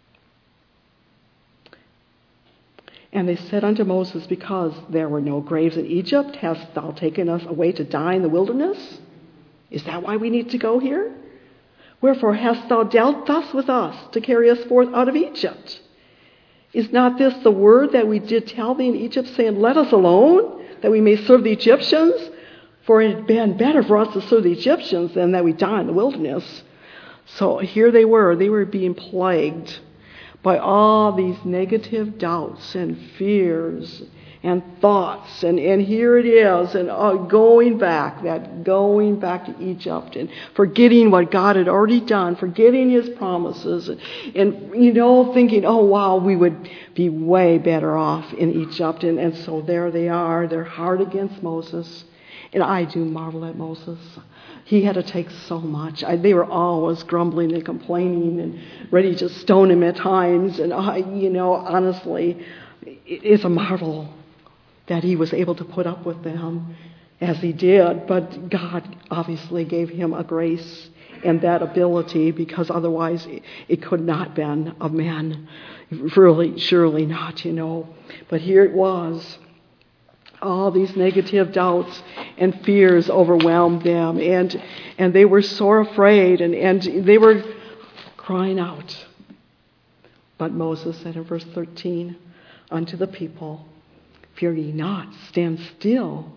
And they said unto Moses, because there were no graves in Egypt, hast thou taken us away to die in the wilderness? Is that why we need to go here? Wherefore hast thou dealt thus with us, to carry us forth out of Egypt? Is not this the word that we did tell thee in Egypt, saying, let us alone, that we may serve the Egyptians? For it had been better for us to serve the Egyptians than that we die in the wilderness. So here they were. They were being plagued by all these negative doubts and fears and thoughts. And, and here it is, and uh, going back, that going back to Egypt and forgetting what God had already done, forgetting his promises, and, and you know, thinking, oh, wow, we would be way better off in Egypt. And, and so there they are, they're hard against Moses. And I do marvel at Moses. He had to take so much. I, they were always grumbling and complaining and ready to stone him at times. And, I, you know, honestly, it is a marvel that he was able to put up with them as he did. But God obviously gave him a grace and that ability, because otherwise it, it could not have been of man. Really, surely not, you know. But here it was. All these negative doubts and fears overwhelmed them, and and they were sore afraid, and, and they were crying out. But Moses said in verse thirteen unto the people, fear ye not, stand still,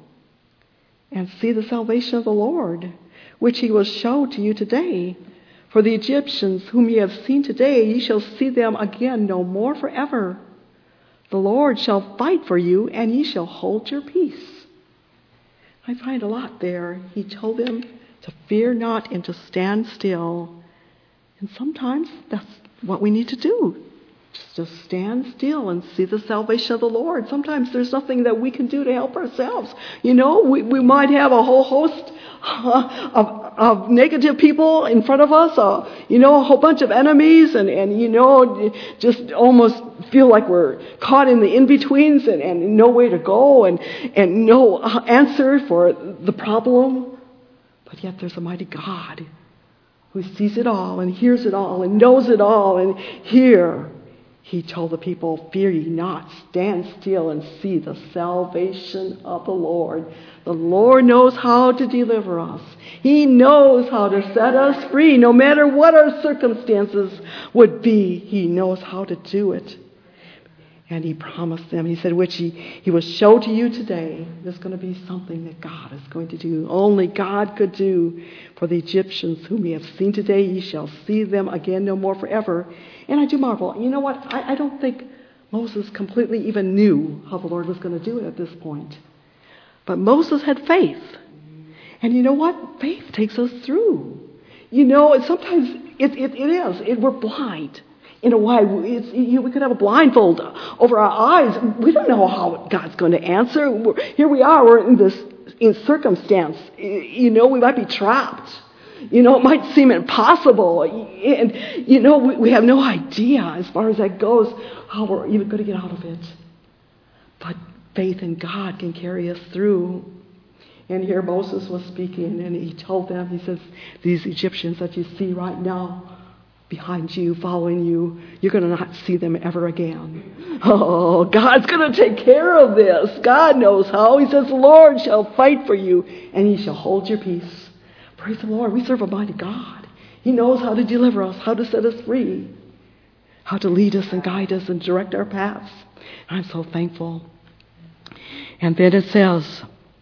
and see the salvation of the Lord, which he will show to you today. For the Egyptians whom ye have seen today, ye shall see them again no more forever. The Lord shall fight for you, and ye shall hold your peace. I find a lot there. He told them to fear not and to stand still. And sometimes that's what we need to do. Just to stand still and see the salvation of the Lord. Sometimes there's nothing that we can do to help ourselves. You know, we, we might have a whole host uh, of, of negative people in front of us, uh, you know, a whole bunch of enemies, and, and, you know, just almost feel like we're caught in the in-betweens and, and no way to go and, and no answer for the problem. But yet there's a mighty God who sees it all and hears it all and knows it all. And here he told the people, fear ye not, stand still and see the salvation of the Lord. The Lord knows how to deliver us. He knows how to set us free. No matter what our circumstances would be, he knows how to do it. And he promised them, he said, which he, he will show to you today. There's going to be something that God is going to do. Only God could do. For the Egyptians whom ye have seen today, ye shall see them again no more forever. And I do marvel. You know what? I, I don't think Moses completely even knew how the Lord was going to do it at this point. But Moses had faith. And you know what? Faith takes us through. You know, sometimes it, it, it is. It, we're blind. In a way, it's, you know, we could have a blindfold over our eyes. We don't know how God's going to answer. We're, here we are, we're in this in circumstance. You know, we might be trapped. You know, it might seem impossible. And, you know, we, we have no idea as far as that goes how we're even going to get out of it. But faith in God can carry us through. And here Moses was speaking, and he told them, he says, these Egyptians that you see right now, behind you, following you, you're going to not see them ever again. Oh, God's going to take care of this. God knows how. He says, the Lord shall fight for you, and he shall hold your peace. Praise the Lord. We serve a mighty God. He knows how to deliver us, how to set us free, how to lead us and guide us and direct our paths. I'm so thankful. And then it says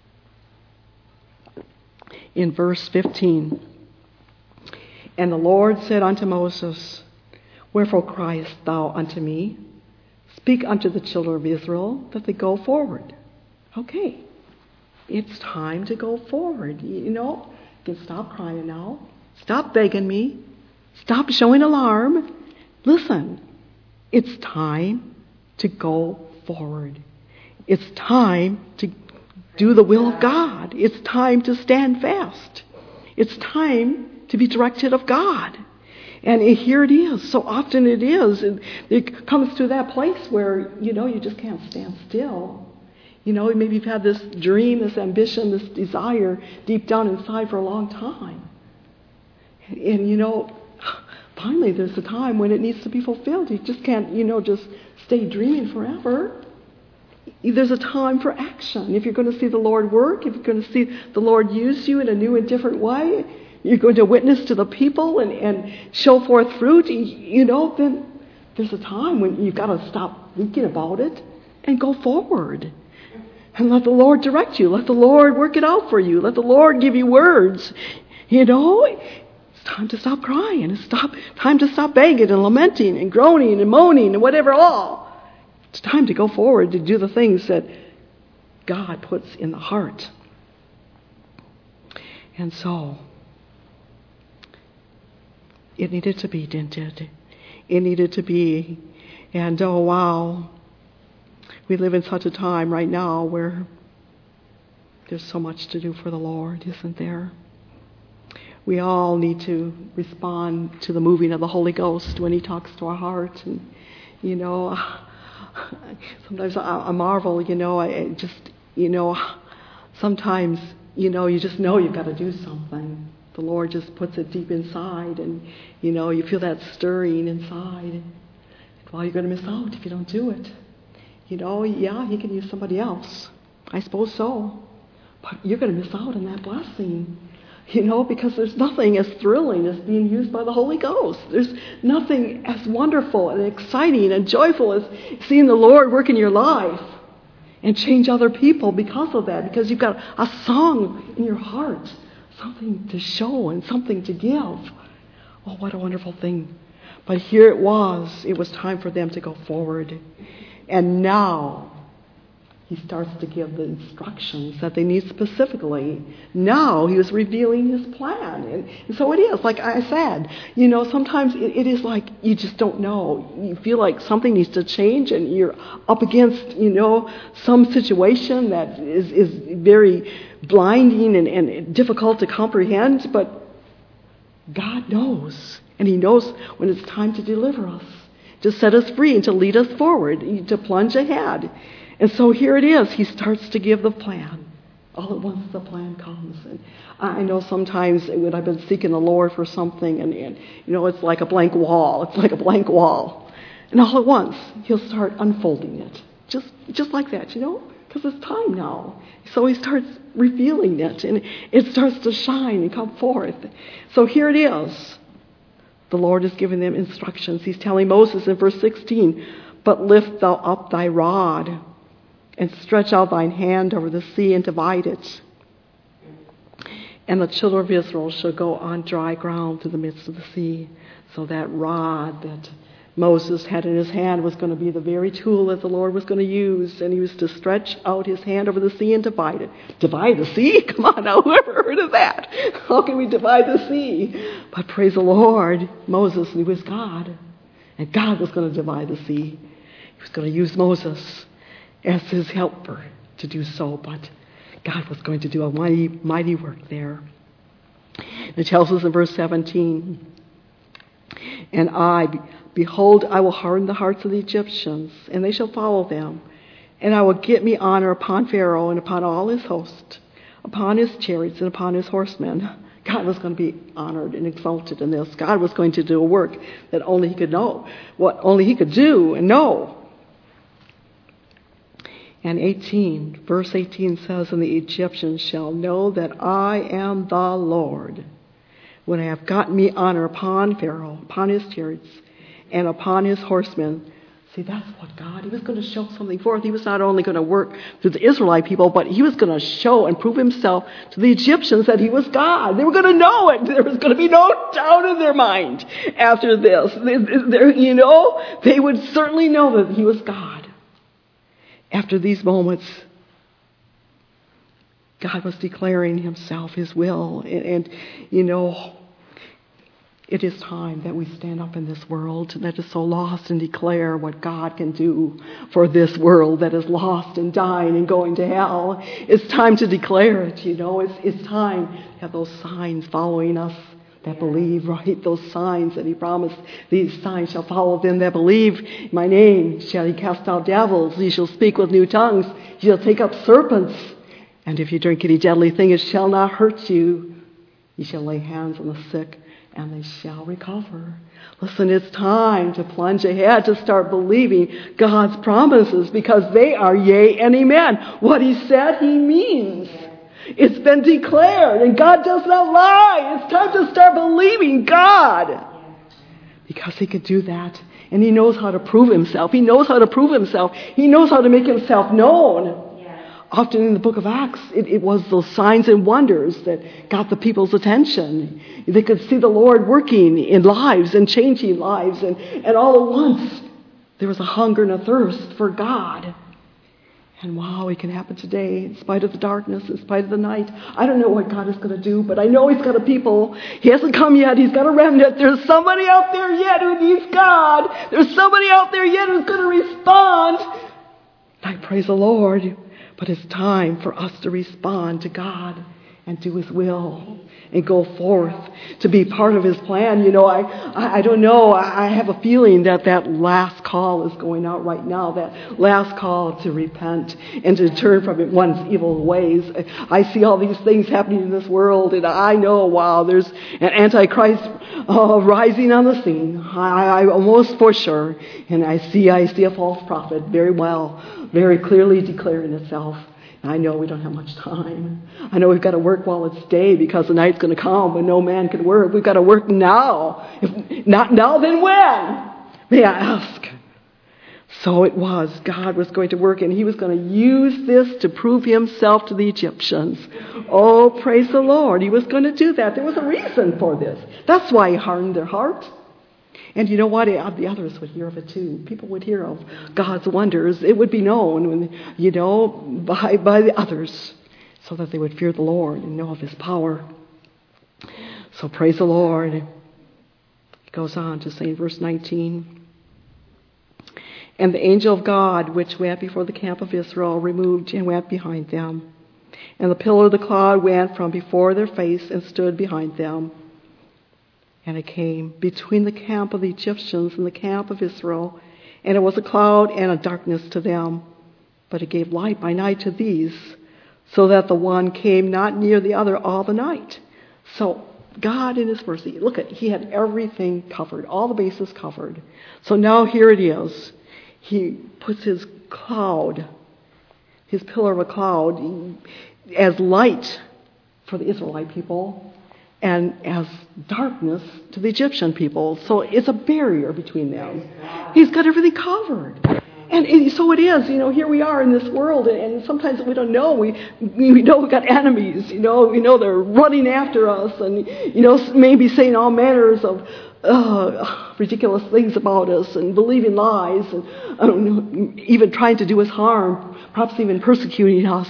in verse fifteen, and the Lord said unto Moses, wherefore criest thou unto me? Speak unto the children of Israel that they go forward. Okay, it's time to go forward. You know, you can stop crying now. Stop begging me. Stop showing alarm. Listen, it's time to go forward. It's time to do the will of God. It's time to stand fast. It's time to be directed of God. And here it is. So often it is. It, it comes to that place where, you know, you just can't stand still. You know, maybe you've had this dream, this ambition, this desire deep down inside for a long time. And, you know, finally there's a time when it needs to be fulfilled. You just can't, you know, just stay dreaming forever. There's a time for action. If you're going to see the Lord work, if you're going to see the Lord use you in a new and different way, you're going to witness to the people and, and show forth fruit, you know, then there's a time when you've got to stop thinking about it and go forward. And let the Lord direct you. Let the Lord work it out for you. Let the Lord give you words. You know, it's time to stop crying. It's stop, time to stop begging and lamenting and groaning and moaning and whatever all. It's time to go forward to do the things that God puts in the heart. And so it needed to be, didn't it? It needed to be. And oh, wow. We live in such a time right now where there's so much to do for the Lord, isn't there? We all need to respond to the moving of the Holy Ghost when he talks to our heart. And, you know, sometimes I, I marvel, you know, I just, you know, sometimes, you know, you just know you've got to do something. The Lord just puts it deep inside, and, you know, you feel that stirring inside. Well, you're going to miss out if you don't do it. You know, yeah, he can use somebody else. I suppose so. But you're going to miss out on that blessing. You know, because there's nothing as thrilling as being used by the Holy Ghost. There's nothing as wonderful and exciting and joyful as seeing the Lord work in your life and change other people because of that, because you've got a song in your heart, something to show and something to give. Oh, what a wonderful thing. But here it was. It was time for them to go forward. And now he starts to give the instructions that they need specifically. Now he was revealing his plan. And, and so it is, like I said, you know, sometimes it, it is like you just don't know. You feel like something needs to change and you're up against, you know, some situation that is, is very blinding and, and difficult to comprehend. But God knows. And he knows when it's time to deliver us, to set us free and to lead us forward, to plunge ahead. And so here it is. He starts to give the plan. All at once the plan comes. And I know sometimes when I've been seeking the Lord for something, and, and you know, it's like a blank wall. It's like a blank wall. And all at once, he'll start unfolding it. Just, just like that, you know, because it's time now. So he starts revealing it, and it starts to shine and come forth. So here it is. The Lord is giving them instructions. He's telling Moses in verse sixteen, "But lift thou up thy rod, and stretch out thine hand over the sea, and divide it. And the children of Israel shall go on dry ground through the midst of the sea." So that rod that Moses had in his hand was going to be the very tool that the Lord was going to use. And he was to stretch out his hand over the sea and divide it. Divide the sea? Come on now, whoever heard of that? How can we divide the sea? But praise the Lord, Moses knew his God. And God was going to divide the sea. He was going to use Moses as his helper to do so. But God was going to do a mighty, mighty work there. It tells us in verse seventeen, "And I... Behold, I will harden the hearts of the Egyptians, and they shall follow them. And I will get me honor upon Pharaoh and upon all his host, upon his chariots and upon his horsemen." God was going to be honored and exalted in this. God was going to do a work that only he could know, what only he could do and know. And eighteen, verse eighteen says, "And the Egyptians shall know that I am the Lord, when I have gotten me honor upon Pharaoh, upon his chariots, and upon his horsemen." See, that's what God, he was going to show something forth. He was not only going to work through the Israelite people, but he was going to show and prove himself to the Egyptians that he was God. They were going to know it. There was going to be no doubt in their mind after this. They, they, you know, they would certainly know that he was God. After these moments, God was declaring himself, his will, and, and you know, it is time that we stand up in this world that is so lost and declare what God can do for this world that is lost and dying and going to hell. It's time to declare it, you know. It's, it's time to have those signs following us that believe, right? Those signs that he promised. "These signs shall follow them that believe. In my name shall he cast out devils. Ye shall speak with new tongues. Ye shall take up serpents. And if you drink any deadly thing, it shall not hurt you. Ye shall lay hands on the sick, and they shall recover." Listen, it's time to plunge ahead, to start believing God's promises, because they are yea and amen. What he said, he means. It's been declared, and God does not lie. It's time to start believing God, because he could do that. And he knows how to prove himself. He knows how to prove himself. He knows how to make himself known. Often in the book of Acts, it, it was those signs and wonders that got the people's attention. They could see the Lord working in lives and changing lives. And, and all at once, there was a hunger and a thirst for God. And wow, it can happen today in spite of the darkness, in spite of the night. I don't know what God is going to do, but I know he's got a people. He hasn't come yet. He's got a remnant. There's somebody out there yet who needs God. There's somebody out there yet who's going to respond. I praise the Lord. But it's time for us to respond to God and do his will and go forth to be part of his plan. You know, I, I, I don't know. I, I have a feeling that that last call is going out right now, that last call to repent and to turn from one's evil ways. I see all these things happening in this world, and I know, wow, there's an Antichrist uh, rising on the scene. I, I almost for sure. And I see, I see a false prophet very well, very clearly declaring itself. I know we don't have much time. I know we've got to work while it's day, because the night's going to come when no man can work. We've got to work now. If not now, then when? May I ask? So it was. God was going to work, and he was going to use this to prove himself to the Egyptians. Oh, praise the Lord. He was going to do that. There was a reason for this. That's why he hardened their heart. And you know what? The others would hear of it too. People would hear of God's wonders. It would be known, when, you know, by, by the others, so that they would fear the Lord and know of his power. So praise the Lord. It goes on to say in verse nineteen, and the angel of God, which went before the camp of Israel, removed and went behind them. And the pillar of the cloud went from before their face and stood behind them. And it came between the camp of the Egyptians and the camp of Israel. And it was a cloud and a darkness to them. But it gave light by night to these, so that the one came not near the other all the night. So God in his mercy, look at, he had everything covered, all the bases covered. So now here it is. He puts his cloud, his pillar of a cloud, as light for the Israelite people and as darkness to the Egyptian people. So it's a barrier between them. He's got everything covered. And, and so it is, you know, here we are in this world, and, and sometimes we don't know. We we know we've got enemies, you know, we know they're running after us and, you know, maybe saying all manners of uh, ridiculous things about us and believing lies and I don't know, even trying to do us harm, perhaps even persecuting us.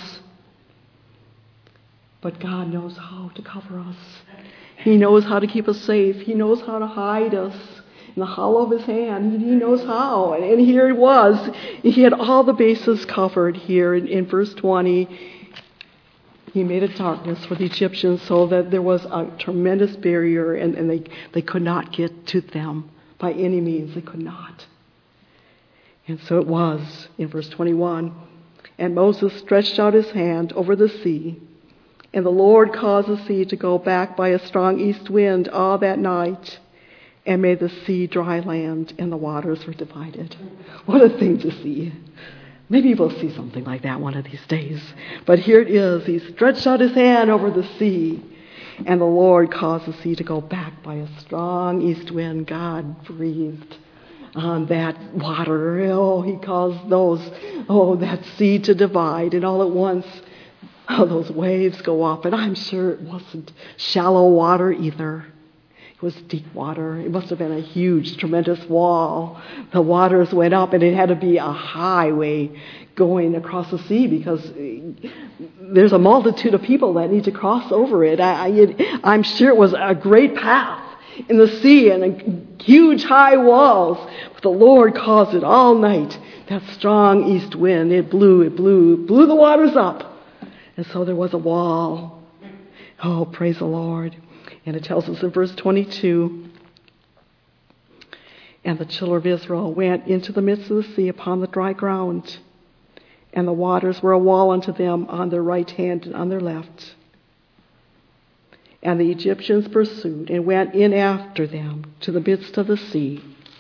But God knows how to cover us. He knows how to keep us safe. He knows how to hide us in the hollow of his hand. He knows how. And, and here it was. He had all the bases covered here in, in verse twenty. He made a darkness for the Egyptians so that there was a tremendous barrier and, and they, they could not get to them by any means. They could not. And so it was in verse twenty-one. And Moses stretched out his hand over the sea, and the Lord caused the sea to go back by a strong east wind all that night, and made the sea dry land, and the waters were divided. What a thing to see. Maybe we'll see something like that one of these days. But here it is. He stretched out his hand over the sea, and the Lord caused the sea to go back by a strong east wind. God breathed on that water. Oh, he caused those, oh, that sea to divide, and all at once, oh, those waves go up. And I'm sure it wasn't shallow water either. It was deep water. It must have been a huge, tremendous wall. The waters went up, and it had to be a highway going across the sea because there's a multitude of people that need to cross over it. I, I, I'm sure it was a great path in the sea and a huge high walls. But the Lord caused it all night. That strong east wind, it blew, it blew, blew the waters up. And so there was a wall. Oh, praise the Lord. And it tells us in verse twenty-two, and the children of Israel went into the midst of the sea upon the dry ground, and the waters were a wall unto them on their right hand and on their left. And the Egyptians pursued and went in after them to the midst of the sea,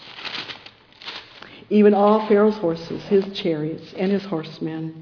even all Pharaoh's horses, his chariots, and his horsemen.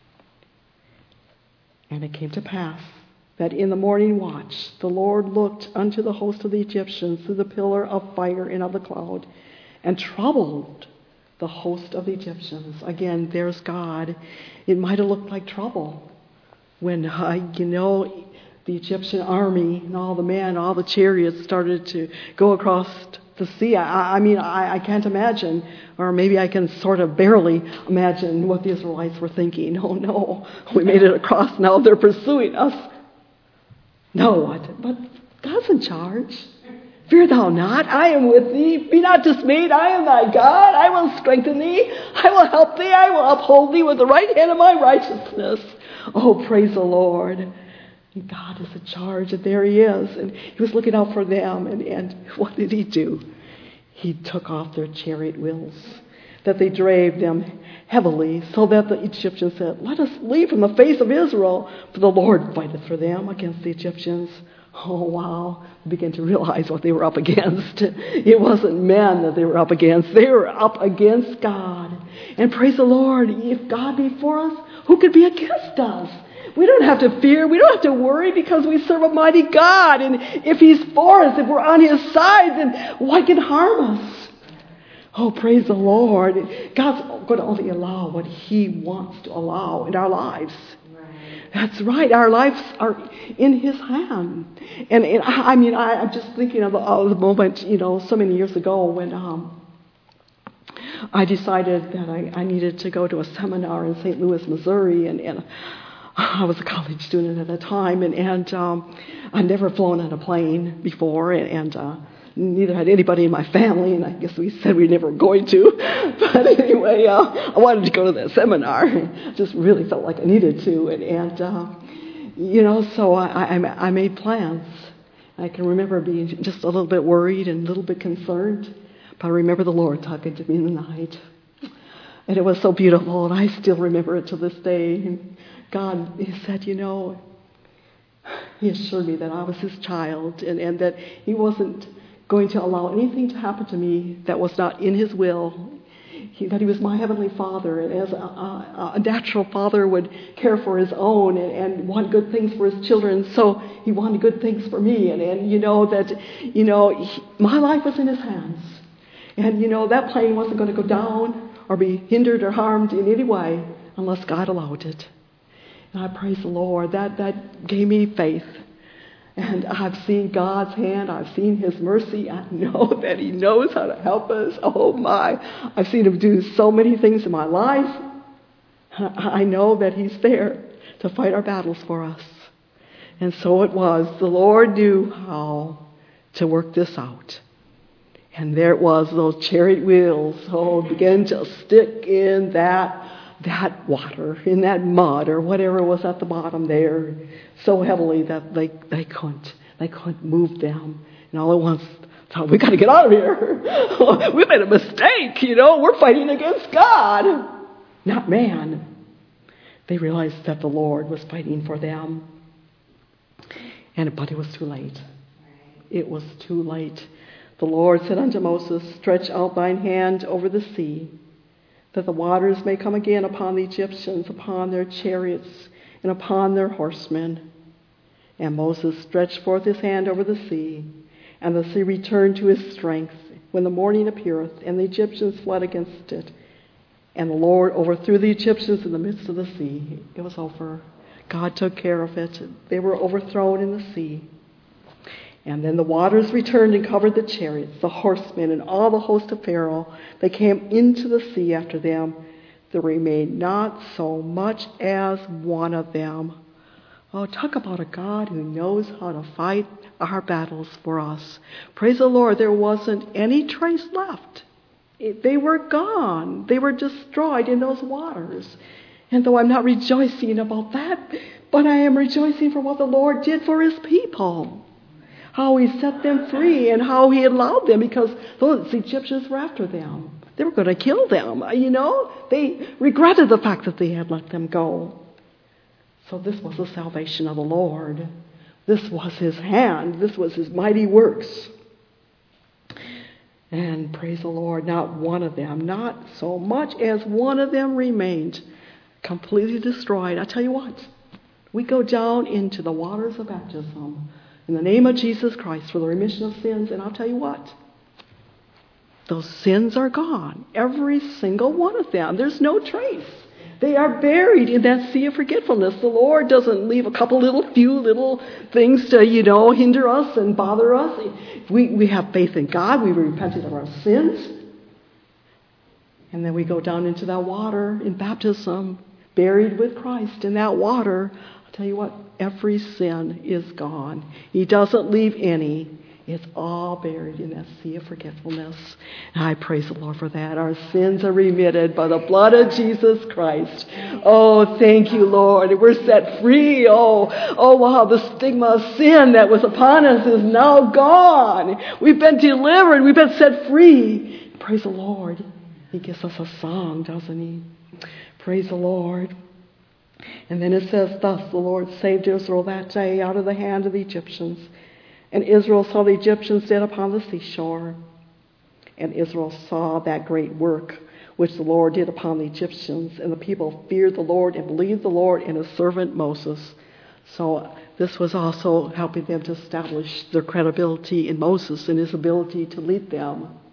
And it came to pass that in the morning watch the Lord looked unto the host of the Egyptians through the pillar of fire and of the cloud, and troubled the host of the Egyptians. Again, there's God. It might have looked like trouble when, uh, you know, the Egyptian army and all the men, all the chariots started to go across the sea. I, I mean, I, I can't imagine, or maybe I can sort of barely imagine what the Israelites were thinking. Oh no, we made it across, now they're pursuing us. No, what? But God's in charge. Fear thou not, I am with thee. Be not dismayed, I am thy God. I will strengthen thee. I will help thee. I will uphold thee with the right hand of my righteousness. Oh, praise the Lord. And God is in charge, and there he is. And he was looking out for them. And, and what did he do? He took off their chariot wheels, that they drave them heavily, so that the Egyptians said, let us leave from the face of Israel, for the Lord fighteth for them against the Egyptians. Oh, wow. They began to realize what they were up against. It wasn't men that they were up against. They were up against God. And praise the Lord, if God be for us, who could be against us? We don't have to fear. We don't have to worry because we serve a mighty God. And if he's for us, if we're on his side, then what can harm us? Oh, praise the Lord. God's going to only allow what He wants to allow in our lives. That's right. Our lives are in His hand. And, and I, I mean, I, I'm just thinking of the, of the moment, you know, so many years ago when um, I decided that I, I needed to go to a seminar in Saint Louis, Missouri. And, and I was a college student at the time. And, and um, I'd never flown on a plane before. And, and uh, neither had anybody in my family, and I guess we said we never were going to. But anyway, uh, I wanted to go to that seminar. I just really felt like I needed to. And, and uh, you know, so I, I, I made plans. I can remember being just a little bit worried and a little bit concerned. But I remember the Lord talking to me in the night. And it was so beautiful, and I still remember it to this day. And God, He said, you know, He assured me that I was His child, and, and that He wasn't going to allow anything to happen to me that was not in His will. He, that He was my Heavenly Father, and as a, a, a natural father would care for his own and, and want good things for his children, so He wanted good things for me. And, and you know that, you know, he, my life was in His hands. And, you know, that plane wasn't going to go down or be hindered or harmed in any way unless God allowed it. And I praise the Lord. That, that gave me faith. And I've seen God's hand. I've seen His mercy. I know that He knows how to help us. Oh, my. I've seen Him do so many things in my life. I know that He's there to fight our battles for us. And so it was. The Lord knew how to work this out. And there it was, those chariot wheels, oh, began to stick in that that water, in that mud or whatever was at the bottom there, so heavily that they, they couldn't, they couldn't move them. And all at once, thought, we got to get out of here. We made a mistake, you know. We're fighting against God, not man. They realized that the Lord was fighting for them. And but it was too late. It was too late. The Lord said unto Moses, stretch out thine hand over the sea, that the waters may come again upon the Egyptians, upon their chariots, and upon their horsemen. And Moses stretched forth his hand over the sea, and the sea returned to his strength when the morning appeareth, and the Egyptians fled against it. And the Lord overthrew the Egyptians in the midst of the sea. It was over. God took care of it. They were overthrown in the sea. And then the waters returned and covered the chariots, the horsemen, and all the host of Pharaoh. They came into the sea after them. There remained not so much as one of them. Oh, talk about a God who knows how to fight our battles for us. Praise the Lord, there wasn't any trace left. It, they were gone. They were destroyed in those waters. And though I'm not rejoicing about that, but I am rejoicing for what the Lord did for His people. How He set them free and how He allowed them, because those Egyptians were after them. They were going to kill them, you know. They regretted the fact that they had let them go. So this was the salvation of the Lord. This was His hand. This was His mighty works. And praise the Lord, not one of them, not so much as one of them remained, completely destroyed. I tell you what, we go down into the waters of baptism in the name of Jesus Christ for the remission of sins, and I'll tell you what, those sins are gone. Every single one of them. There's no trace. They are buried in that sea of forgetfulness. The Lord doesn't leave a couple little, few little things to, you know, hinder us and bother us. We, we have faith in God. We repented of our sins. And then we go down into that water in baptism, buried with Christ in that water. I'll tell you what, every sin is gone. He doesn't leave any. It's all buried in that sea of forgetfulness. And I praise the Lord for that. Our sins are remitted by the blood of Jesus Christ. Oh, thank you, Lord. We're set free. Oh, oh, wow. The stigma of sin that was upon us is now gone. We've been delivered. We've been set free. Praise the Lord. He gives us a song, doesn't He? Praise the Lord. And then it says, thus the Lord saved Israel that day out of the hand of the Egyptians. And Israel saw the Egyptians dead upon the seashore. And Israel saw that great work which the Lord did upon the Egyptians. And the people feared the Lord and believed the Lord and His servant Moses. So this was also helping them to establish their credibility in Moses and his ability to lead them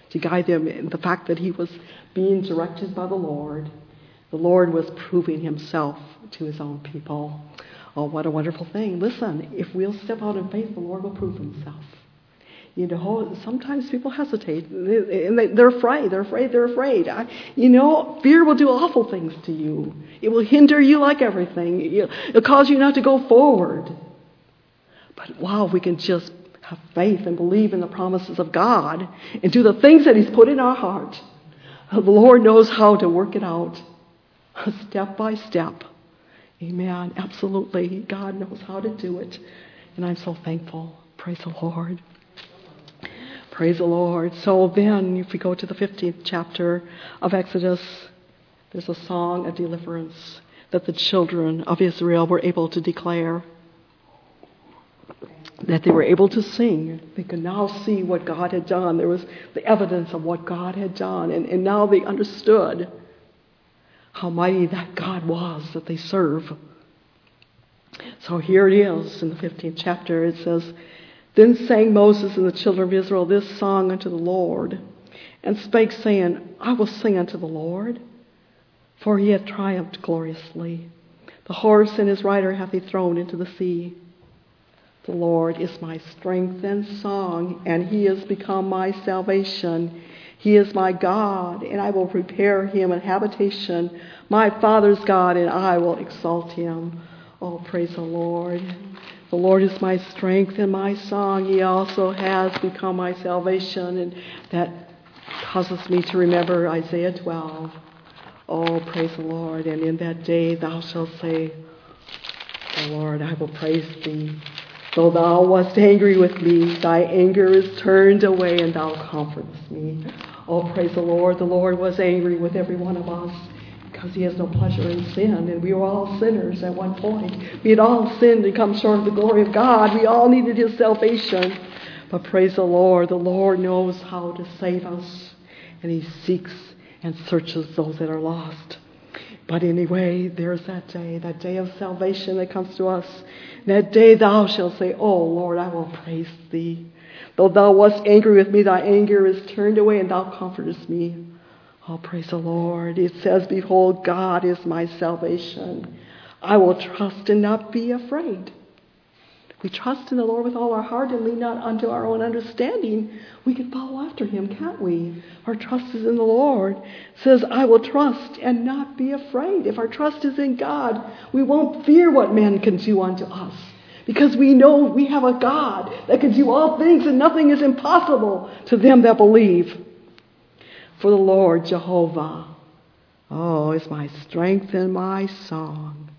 to guide them in the fact that he was being directed by the Lord. The Lord was proving himself to his own people. Oh, what a wonderful thing. Listen, if we'll step out in faith, the Lord will prove himself. You know, sometimes people hesitate, and they're afraid, they're afraid, they're afraid. I, you know, fear will do awful things to you. It will hinder you like everything. It'll cause you not to go forward. But wow, we can just have faith and believe in the promises of God and do the things that he's put in our heart. The Lord knows how to work it out, step by step. Amen. Absolutely. God knows how to do it. And I'm so thankful. Praise the Lord. Praise the Lord. So then, if we go to the fifteenth chapter of Exodus, there's a song of deliverance that the children of Israel were able to declare, that they were able to sing. They could now see what God had done. There was the evidence of what God had done. And, and now they understood how mighty that God was that they serve. So here it is in the fifteenth chapter. It says, Then sang Moses and the children of Israel this song unto the Lord, and spake, saying, I will sing unto the Lord, for he hath triumphed gloriously. The horse and his rider hath he thrown into the sea. The Lord is my strength and song, and he is become my salvation. He is my God, and I will prepare him an habitation, my father's God, and I will exalt him. Oh, praise the Lord. The Lord is my strength and my song. He also has become my salvation. And that causes me to remember Isaiah twelve. Oh, praise the Lord. And in that day thou shalt say, O Lord, I will praise thee. Though thou wast angry with me, thy anger is turned away, and thou comfortest me. Oh, praise the Lord. The Lord was angry with every one of us, because he has no pleasure in sin. And we were all sinners at one point. We had all sinned and come short of the glory of God. We all needed his salvation. But praise the Lord. The Lord knows how to save us. And he seeks and searches those that are lost. But anyway, there's that day, that day of salvation that comes to us. That day thou shalt say, Oh Lord, I will praise thee. Though thou wast angry with me, thy anger is turned away, and thou comfortest me. Oh, praise the Lord. It says, Behold, God is my salvation. I will trust and not be afraid. We trust in the Lord with all our heart and lean not unto our own understanding. We can follow after him, can't we? Our trust is in the Lord. It says, I will trust and not be afraid. If our trust is in God, we won't fear what men can do unto us, because we know we have a God that can do all things, and nothing is impossible to them that believe. For the Lord Jehovah, oh, is my strength and my song.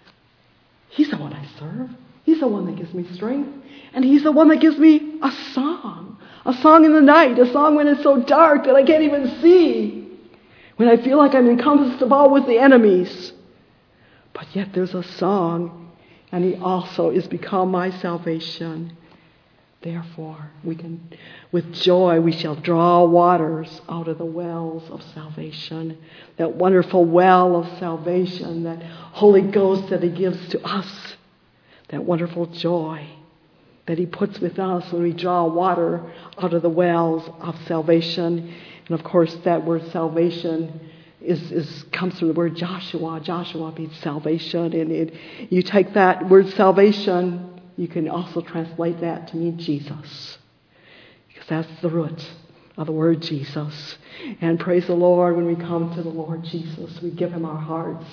He's the one I serve. He's the one that gives me strength. And he's the one that gives me a song. A song in the night. A song when it's so dark that I can't even see. When I feel like I'm encompassed about with the enemies. But yet there's a song. And he also is become my salvation. Therefore, we can, with joy, we shall draw waters out of the wells of salvation. That wonderful well of salvation, that Holy Ghost that he gives to us. That wonderful joy that he puts with us when we draw water out of the wells of salvation. And of course, that word salvation is, is comes from the word Joshua. Joshua means salvation. And it, you take that word salvation, you can also translate that to mean Jesus, because that's the root of the word Jesus. And praise the Lord, when we come to the Lord Jesus, we give him our hearts.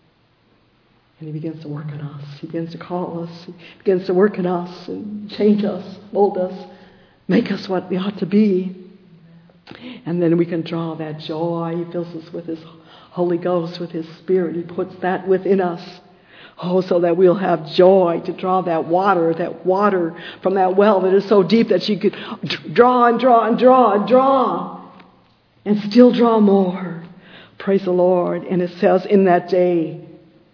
And he begins to work on us. He begins to call us. He begins to work in us and change us, mold us, make us what we ought to be. And then we can draw that joy. He fills us with his Holy Ghost, with his Spirit. He puts that within us. Oh, so that we'll have joy to draw that water, that water from that well that is so deep that you could draw and draw and draw and draw and still draw more. Praise the Lord. And it says, in that day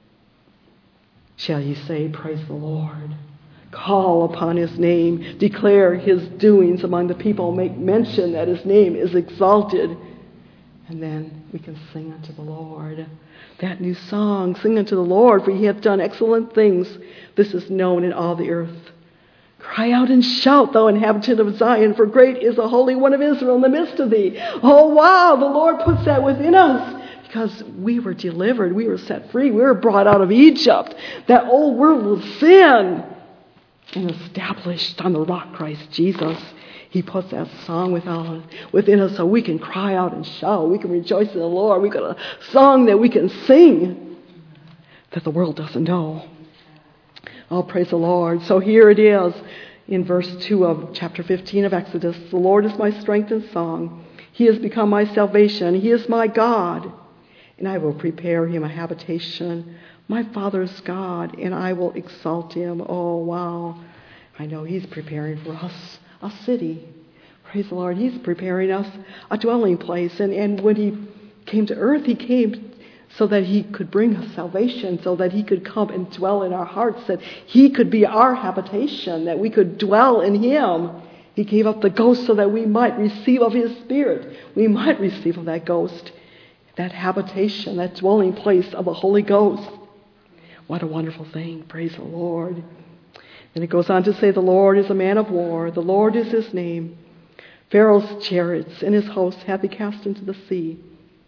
shall ye say, praise the Lord. Call upon his name. Declare his doings among the people. Make mention that his name is exalted. And then we can sing unto the Lord that new song. Sing unto the Lord, for he hath done excellent things. This is known in all the earth. Cry out and shout, thou inhabitant of Zion, for great is the Holy One of Israel in the midst of thee. Oh, wow, the Lord puts that within us because we were delivered. We were set free. We were brought out of Egypt, that old world of sin, and established on the rock Christ Jesus. He puts that song within us so we can cry out and shout. We can rejoice in the Lord. We've got a song that we can sing that the world doesn't know. Oh, praise the Lord. So here it is in verse two of chapter fifteen of Exodus. The Lord is my strength and song. He has become my salvation. He is my God, and I will prepare him a habitation. My Father's God, and I will exalt him. Oh, wow. I know he's preparing for us a city. Praise the Lord. He's preparing us a dwelling place. And, and when he came to earth, he came so that he could bring us salvation, so that he could come and dwell in our hearts, that he could be our habitation, that we could dwell in him. He gave up the ghost so that we might receive of his Spirit. We might receive of that ghost, that habitation, that dwelling place of the Holy Ghost. What a wonderful thing. Praise the Lord. And it goes on to say, the Lord is a man of war. The Lord is his name. Pharaoh's chariots and his hosts hath he cast into the sea.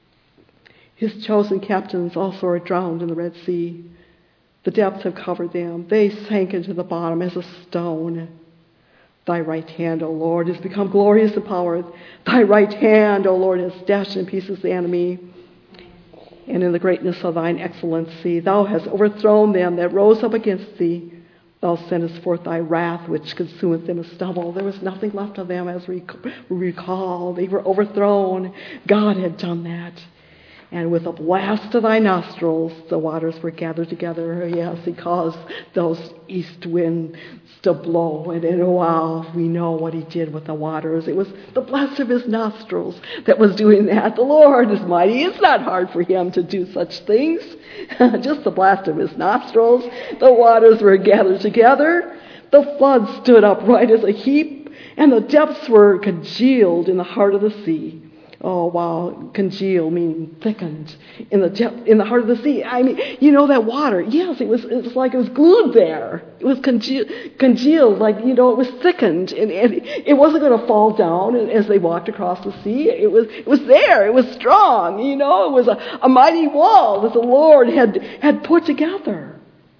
His chosen captains also are drowned in the Red Sea. The depths have covered them. They sank into the bottom as a stone. Thy right hand, O Lord, has become glorious in power. Thy right hand, O Lord, has dashed in pieces the enemy. And in the greatness of thine excellency, thou hast overthrown them that rose up against thee. Thou sendest forth thy wrath, which consumeth them as stubble. There was nothing left of them, as we recall. They were overthrown. God had done that. And with a blast of thy nostrils, the waters were gathered together. Yes, he caused those east winds to blow. And, and wow, we know what he did with the waters. It was the blast of his nostrils that was doing that. The Lord is mighty. It's not hard for him to do such things. Just the blast of his nostrils. The waters were gathered together. The flood stood upright as a heap. And the depths were congealed in the heart of the sea. Oh, wow. Congeal, meaning thickened in the depth, in the heart of the sea. I mean, you know that water. Yes, it was, it was like it was glued there. It was conge- congealed, like, you know, it was thickened. And, and it wasn't going to fall down as they walked across the sea. It was, it was there. It was strong. You know, it was a, a mighty wall that the Lord had, had put together.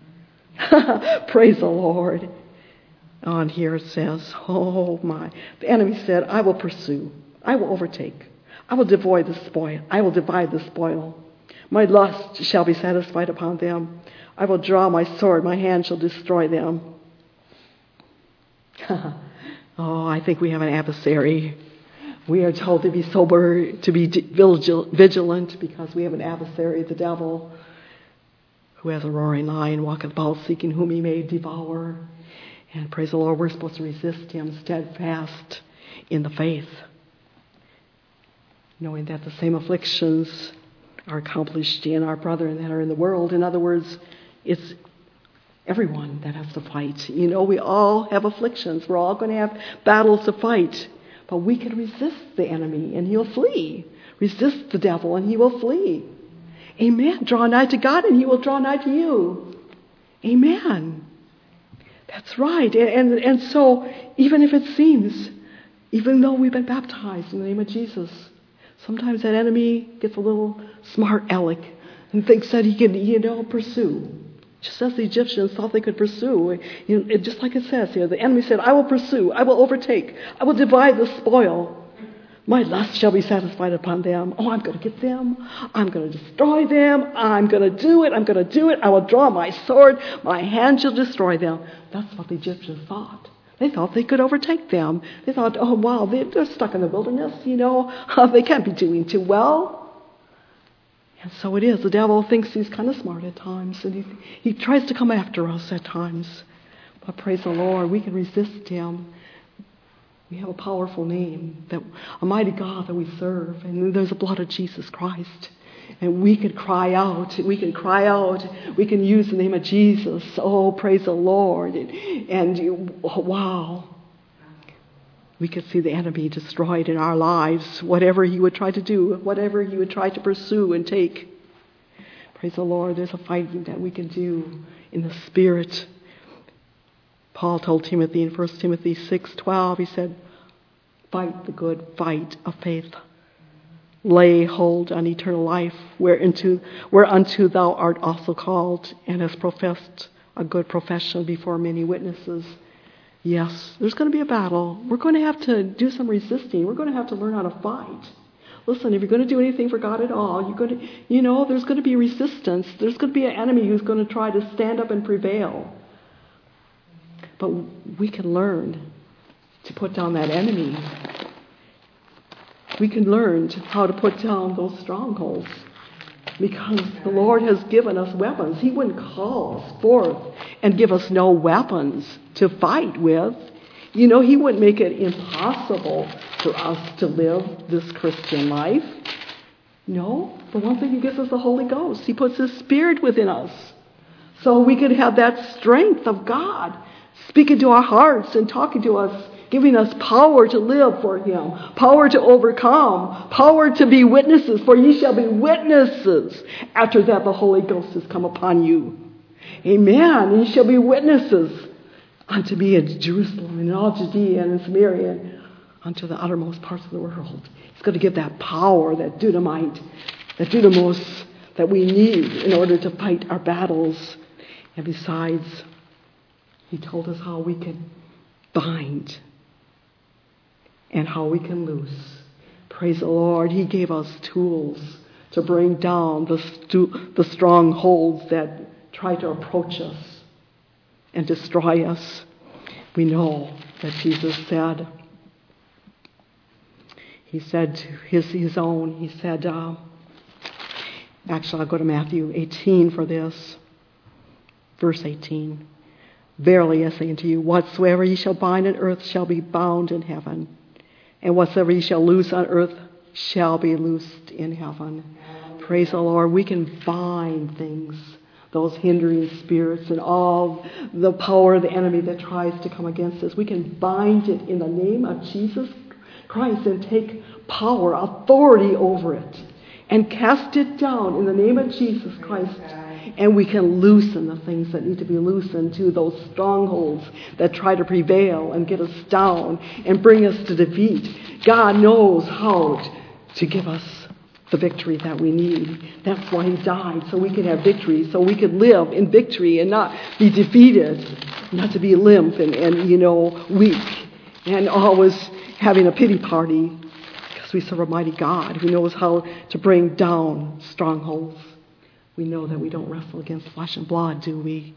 Praise the Lord. On here it says, oh my. The enemy said, I will pursue. I will overtake. I will divide the spoil. I will divide the spoil. My lust shall be satisfied upon them. I will draw my sword. My hand shall destroy them. Oh, I think we have an adversary. We are told to be sober, to be vigilant, because we have an adversary, the devil, who has a roaring lion, walketh about seeking whom he may devour. And praise the Lord, we're supposed to resist him steadfast in the faith, knowing that the same afflictions are accomplished in our brethren that are in the world. In other words, it's everyone that has to fight. You know, we all have afflictions. We're all going to have battles to fight. But we can resist the enemy and he'll flee. Resist the devil and he will flee. Amen. Draw nigh to God and he will draw nigh to you. Amen. That's right. And, and, and so, even if it seems, even though we've been baptized in the name of Jesus, sometimes that enemy gets a little smart aleck and thinks that he can, you know, pursue. Just as the Egyptians thought they could pursue. You know, it, just like it says here, the enemy said, I will pursue, I will overtake, I will divide the spoil. My lust shall be satisfied upon them. Oh, I'm going to get them. I'm going to destroy them. I'm going to do it. I'm going to do it. I will draw my sword. My hand shall destroy them. That's what the Egyptians thought. They thought they could overtake them. They thought, oh, wow, they're stuck in the wilderness, you know. Uh, they can't be doing too well. And so it is. The devil thinks he's kind of smart at times, and he, he tries to come after us at times. But praise the Lord, we can resist him. We have a powerful name, that a mighty God that we serve, and there's the blood of Jesus Christ. And we can cry out, we can cry out, we can use the name of Jesus. Oh, praise the Lord. And, and wow, we could see the enemy destroyed in our lives, whatever he would try to do, whatever he would try to pursue and take. Praise the Lord, there's a fighting that we can do in the Spirit. Paul told Timothy in First Timothy six twelve, he said, fight the good fight of faith. Lay hold on eternal life, whereunto, whereunto thou art also called, and hast professed a good profession before many witnesses. Yes, there's going to be a battle. We're going to have to do some resisting. We're going to have to learn how to fight. Listen, if you're going to do anything for God at all, you're going to, you know, there's going to be resistance. There's going to be an enemy who's going to try to stand up and prevail. But we can learn to put down that enemy. We can learn how to put down those strongholds, because the Lord has given us weapons. He wouldn't call us forth and give us no weapons to fight with. You know, He wouldn't make it impossible for us to live this Christian life. No, the one thing He gives us the Holy Ghost. He puts His Spirit within us so we could have that strength of God speaking to our hearts and talking to us, giving us power to live for Him, power to overcome, power to be witnesses, for ye shall be witnesses after that the Holy Ghost has come upon you. Amen. And ye shall be witnesses unto me in Jerusalem and in all Judea and in Samaria and unto the uttermost parts of the world. He's going to give that power, that dynamite, that dynamos that we need in order to fight our battles. And besides, He told us how we can bind and how we can loose. Praise the Lord. He gave us tools to bring down the, stu- the strongholds that try to approach us and destroy us. We know that Jesus said, He said to his, his own, He said, uh, actually I'll go to Matthew eighteen for this, verse eighteen. Verily I say unto you, whatsoever ye shall bind on earth shall be bound in heaven, and whatsoever ye shall loose on earth shall be loosed in heaven. Praise the Lord. We can bind things, those hindering spirits and all the power of the enemy that tries to come against us. We can bind it in the name of Jesus Christ and take power, authority over it, and cast it down in the name of Jesus Christ. And we can loosen the things that need to be loosened to those strongholds that try to prevail and get us down and bring us to defeat. God knows how to give us the victory that we need. That's why He died, so we could have victory, so we could live in victory and not be defeated, not to be limp and, and you know, weak and always having a pity party, because we serve a mighty God who knows how to bring down strongholds. We know that we don't wrestle against flesh and blood, do we?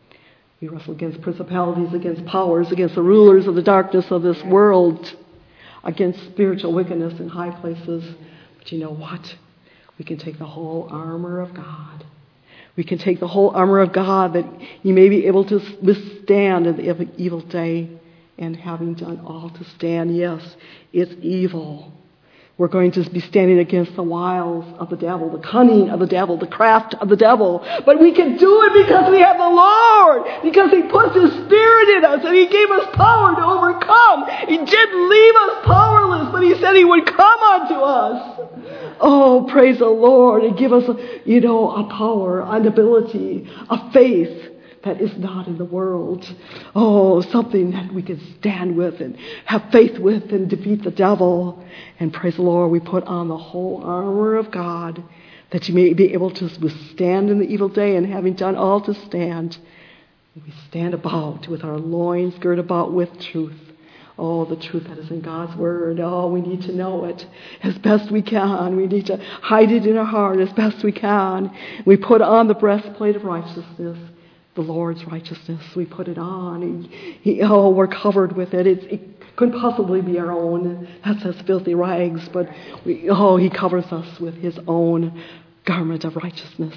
We wrestle against principalities, against powers, against the rulers of the darkness of this world, against spiritual wickedness in high places. But you know what? We can take the whole armor of God. We can take the whole armor of God that you may be able to withstand in the evil day. And having done all to stand, yes, it's evil. We're going to be standing against the wiles of the devil, the cunning of the devil, the craft of the devil. But we can do it because we have the Lord, because He puts His Spirit in us and He gave us power to overcome. He didn't leave us powerless, but He said He would come unto us. Oh, praise the Lord, and give us, you know, a power, an ability, a faith that is not in the world. Oh, something that we can stand with and have faith with and defeat the devil. And praise the Lord, we put on the whole armor of God that you may be able to withstand in the evil day, and having done all to stand, we stand about with our loins girt about with truth. Oh, the truth that is in God's Word. Oh, we need to know it as best we can. We need to hide it in our heart as best we can. We put on the breastplate of righteousness, the Lord's righteousness. We put it on. He, he, oh, we're covered with it. It's, it couldn't possibly be our own. That's as filthy rags. But we, oh, He covers us with His own garment of righteousness.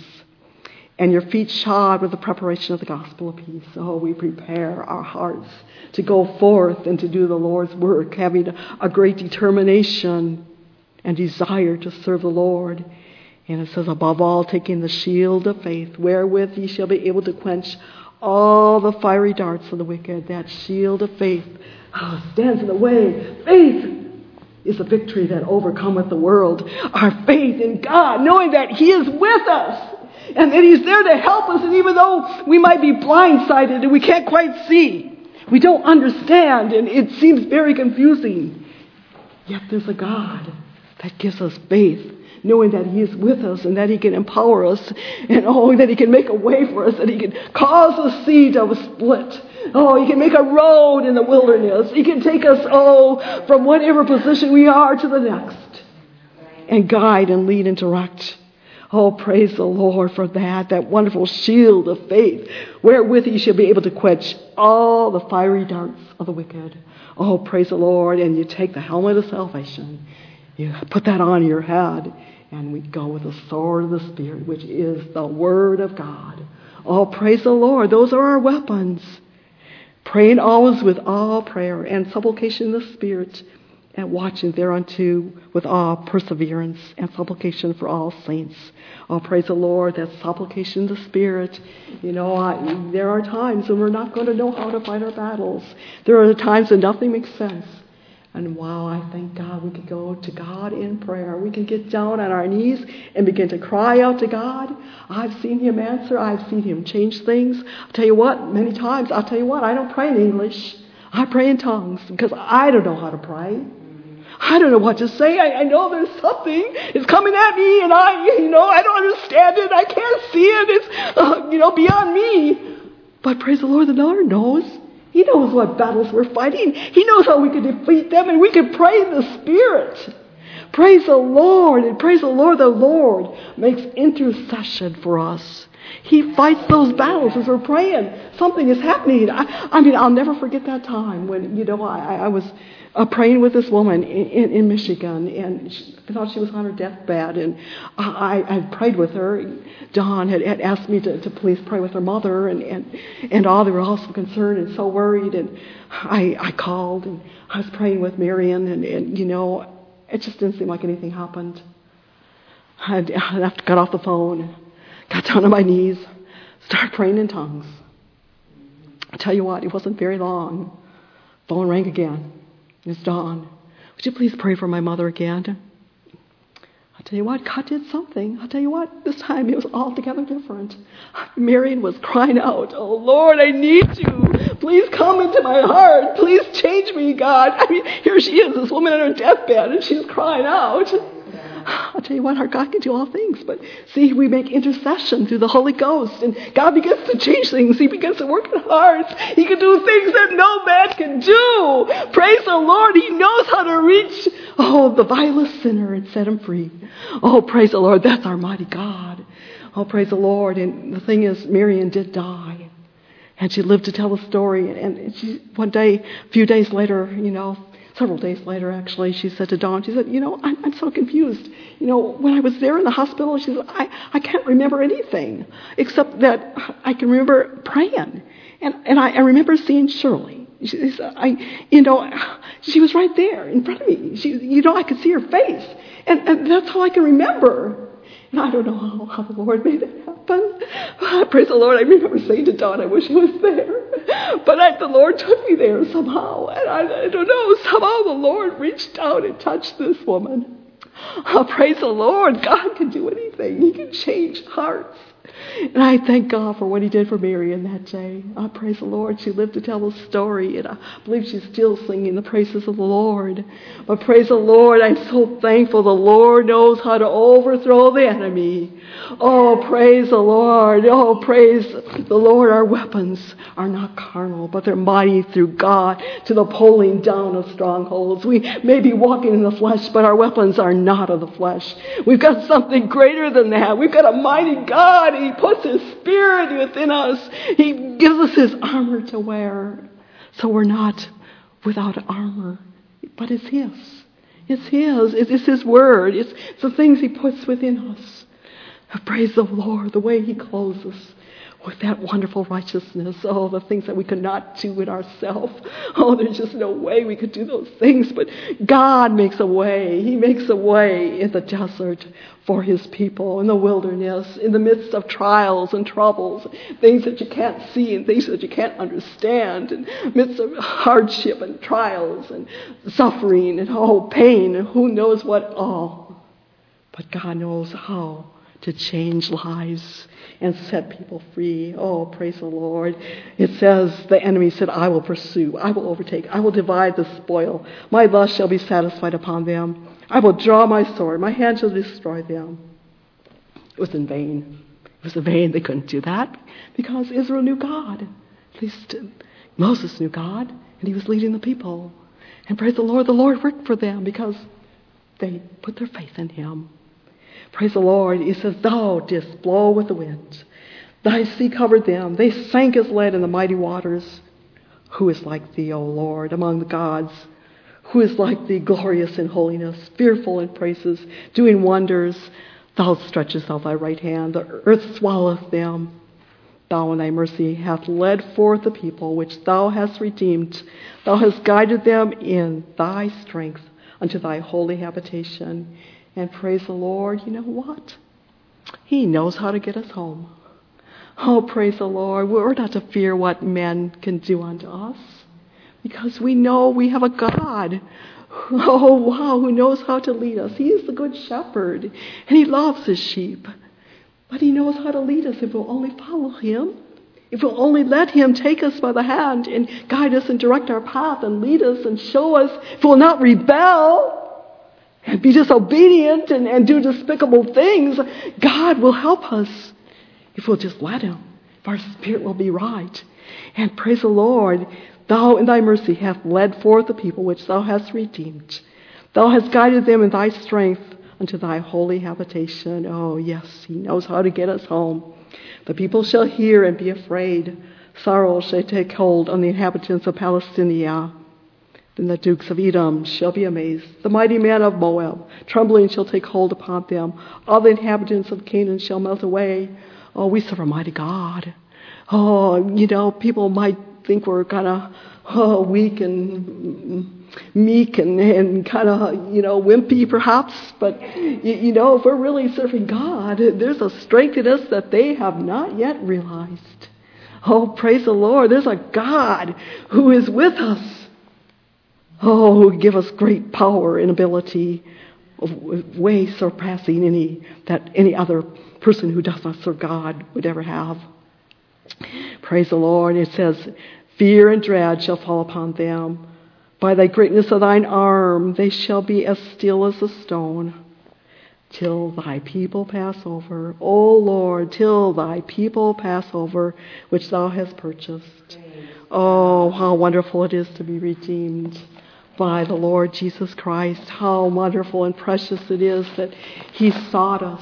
And your feet shod with the preparation of the gospel of peace. Oh, we prepare our hearts to go forth and to do the Lord's work, having a great determination and desire to serve the Lord. And it says, above all, taking the shield of faith, wherewith ye shall be able to quench all the fiery darts of the wicked. That shield of faith oh, stands in the way. Faith is the victory that overcometh the world. Our faith in God, knowing that He is with us and that He's there to help us. And even though we might be blindsided and we can't quite see, We don't understand, and it seems very confusing. Yet there's a God that gives us faith, knowing that He is with us and that He can empower us, and oh, that He can make a way for us, that He can cause the sea to split. Oh, He can make a road in the wilderness. He can take us, oh, from whatever position we are to the next, and guide and lead and direct. Oh, praise the Lord for that, that wonderful shield of faith, wherewith He shall be able to quench all the fiery darts of the wicked. Oh, praise the Lord. And you take the helmet of salvation, you put that on your head, and we go with the sword of the Spirit, which is the Word of God. Oh, praise the Lord. Those are our weapons. Praying always with all prayer and supplication in the Spirit, and watching thereunto with all perseverance and supplication for all saints. Oh, praise the Lord, that supplication in the Spirit. You know, I, there are times when we're not going to know how to fight our battles. There are times when nothing makes sense. And wow, I thank God we can go to God in prayer. We can get down on our knees and begin to cry out to God. I've seen Him answer. I've seen Him change things. I'll tell you what, many times, I'll tell you what, I don't pray in English. I pray in tongues because I don't know how to pray. I don't know what to say. I, I know there's something. It's coming at me, and I, you know, I don't understand it. I can't see it. It's, uh, you know, beyond me. But praise the Lord, the Lord knows. He knows what battles we're fighting. He knows how we can defeat them, and we can pray in the Spirit. Praise the Lord, and praise the Lord. The Lord makes intercession for us. He fights those battles as we're praying. Something is happening. I, I mean, I'll never forget that time when, you know, I, I was uh, praying with this woman in, in, in Michigan, and she, I thought she was on her deathbed, and I, I prayed with her. Dawn had, had asked me to, to please pray with her mother, and, and, and all, they were all so concerned and so worried, and I, I called, and I was praying with Marion, and, and, you know, it just didn't seem like anything happened. I, I got off the phone, got down on my knees, started praying in tongues. I tell you what, it wasn't very long. Phone rang again. It's Dawn. Would you please pray for my mother again? I'll tell you what, God did something. I'll tell you what, this time it was altogether different. Marion was crying out, oh Lord, I need you. Please come into my heart. Please change me, God. I mean, here she is, this woman on her deathbed, and she's crying out. I'll tell you what, our God can do all things. But see, we make intercession through the Holy Ghost, and God begins to change things. He begins to work in hearts. He can do things that no man can do. Praise the Lord. He knows how to reach, oh, the vilest sinner and set him free. Oh, praise the Lord. That's our mighty God. Oh, praise the Lord. And the thing is, Marion did die. And she lived to tell the story. And she, one day, a few days later, you know, several days later, actually, she said to Dawn, she said, you know, I'm, I'm so confused. You know, when I was there in the hospital, she said, I, I can't remember anything except that I can remember praying. And, and I, I remember seeing Shirley. She said, I, you know, she was right there in front of me. She, you know, I could see her face. And, and that's all I can remember. And I don't know how, how the Lord made it happen. Praise the Lord. I remember saying to Dawn, I wish I was there. But I, the Lord took me there somehow. And I, I don't know, somehow the Lord reached out and touched this woman. Oh, praise the Lord. God can do anything. He can change hearts. And I thank God for what He did for Marion that day. I praise the Lord. She lived to tell the story, and I believe she's still singing the praises of the Lord. But praise the Lord, I'm so thankful the Lord knows how to overthrow the enemy. Oh, praise the Lord. Oh, praise the Lord. Our weapons are not carnal, but they're mighty through God to the pulling down of strongholds. We may be walking in the flesh, but our weapons are not of the flesh. We've got something greater than that. We've got a mighty God. He puts His Spirit within us. He gives us His armor to wear. So we're not without armor, but it's His. It's His. It's His Word. It's, it's the things He puts within us. Praise the Lord, the way He clothes us with that wonderful righteousness. Oh, the things that we could not do in ourselves. Oh, there's just no way we could do those things. But God makes a way. He makes a way in the desert for His people, in the wilderness, in the midst of trials and troubles, things that you can't see and things that you can't understand, in the midst of hardship and trials and suffering and oh, pain and who knows what all. But God knows how to change lives and set people free. Oh, praise the Lord. It says, the enemy said, I will pursue, I will overtake, I will divide the spoil. My lust shall be satisfied upon them. I will draw my sword, my hand shall destroy them. It was in vain. It was in vain they couldn't do that because Israel knew God. At least Moses knew God, and he was leading the people. And praise the Lord, the Lord worked for them because they put their faith in him. Praise the Lord. He says, thou didst blow with the wind. Thy sea covered them. They sank as lead in the mighty waters. Who is like thee, O Lord, among the gods? Who is like thee, glorious in holiness, fearful in praises, doing wonders? Thou stretchest out thy right hand. The earth swalloweth them. Thou in thy mercy hast led forth the people which thou hast redeemed. Thou hast guided them in thy strength unto thy holy habitation. And praise the Lord, you know what? He knows how to get us home. Oh, praise the Lord. We're not to fear what men can do unto us because we know we have a God, oh, wow, who knows how to lead us. He is the good shepherd, and he loves his sheep. But he knows how to lead us if we'll only follow him. If we'll only let him take us by the hand and guide us and direct our path and lead us and show us, if we'll not rebel and be disobedient and, and do despicable things, God will help us if we'll just let him. If our spirit will be right. And praise the Lord, thou in thy mercy hast led forth the people which thou hast redeemed. Thou hast guided them in thy strength unto thy holy habitation. Oh, yes, he knows how to get us home. The people shall hear and be afraid. Sorrow shall take hold on the inhabitants of Palestina. Then the dukes of Edom shall be amazed. The mighty men of Moab, trembling shall take hold upon them. All the inhabitants of Canaan shall melt away. Oh, we serve a mighty God. Oh, you know, people might think we're kind of oh, weak and meek and, and kind of, you know, wimpy perhaps. But, you, you know, if we're really serving God, there's a strength in us that they have not yet realized. Oh, praise the Lord. There's a God who is with us. Oh, who give us great power and ability, way surpassing any that any other person who does not serve God would ever have. Praise the Lord. It says, fear and dread shall fall upon them. By thy greatness of thine arm they shall be as still as a stone, till thy people pass over. O Lord, till thy people pass over, which thou hast purchased. Oh, how wonderful it is to be redeemed by the Lord Jesus Christ. How wonderful and precious it is that he sought us.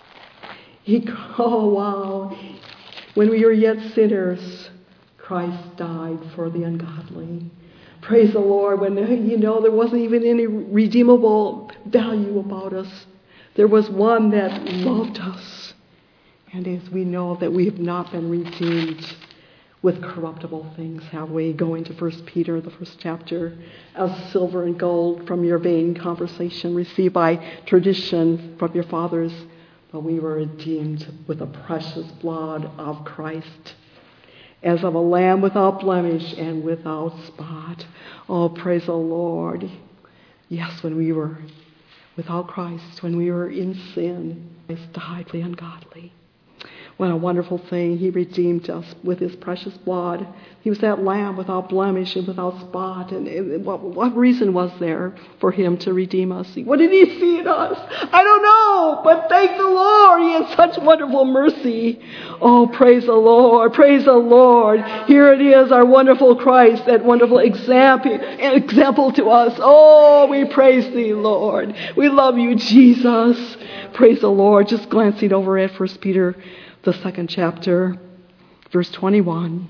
He, oh, wow. When we were yet sinners, Christ died for the ungodly. Praise the Lord. When, you know, there wasn't even any redeemable value about us. There was one that loved us. And as we know that we have not been redeemed with corruptible things, have we? Going to First Peter, the first chapter, as silver and gold from your vain conversation received by tradition from your fathers, but we were redeemed with the precious blood of Christ, as of a lamb without blemish and without spot. Oh, praise the Lord. Yes, when we were without Christ, when we were in sin, Christ died for the ungodly. What a wonderful thing. He redeemed us with his precious blood. He was that lamb without blemish and without spot. And, and what, what reason was there for him to redeem us? What did he see in us? I don't know, but thank the Lord. He has such wonderful mercy. Oh, praise the Lord. Praise the Lord. Here it is, our wonderful Christ, that wonderful example, example to us. Oh, we praise thee, Lord. We love you, Jesus. Praise the Lord. Just glancing over at First Peter, the second chapter, verse twenty-one.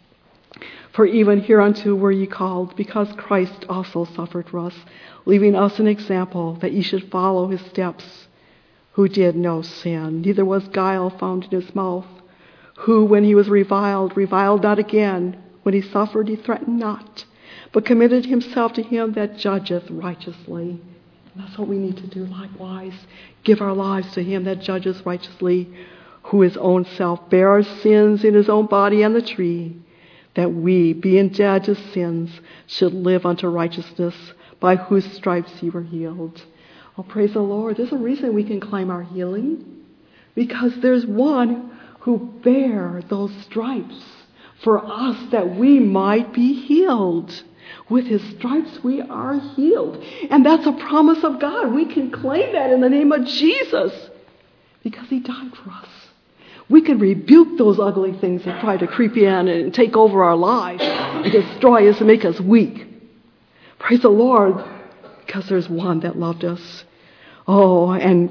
For even hereunto were ye called, because Christ also suffered for us, leaving us an example, that ye should follow his steps, who did no sin, neither was guile found in his mouth, who, when he was reviled, reviled not again, when he suffered, he threatened not, but committed himself to him that judgeth righteously. And that's what we need to do likewise. Give our lives to him that judges righteously, who his own self bare our sins in his own body on the tree, that we, being dead to sins, should live unto righteousness, by whose stripes ye were healed. Oh, praise the Lord. There's a reason we can claim our healing. because there's one who bare those stripes for us that we might be healed. With his stripes we are healed. And that's a promise of God. We can claim that in the name of Jesus because he died for us. We can rebuke those ugly things that try to creep in and take over our lives and destroy us and make us weak. Praise the Lord, because there's one that loved us. Oh, and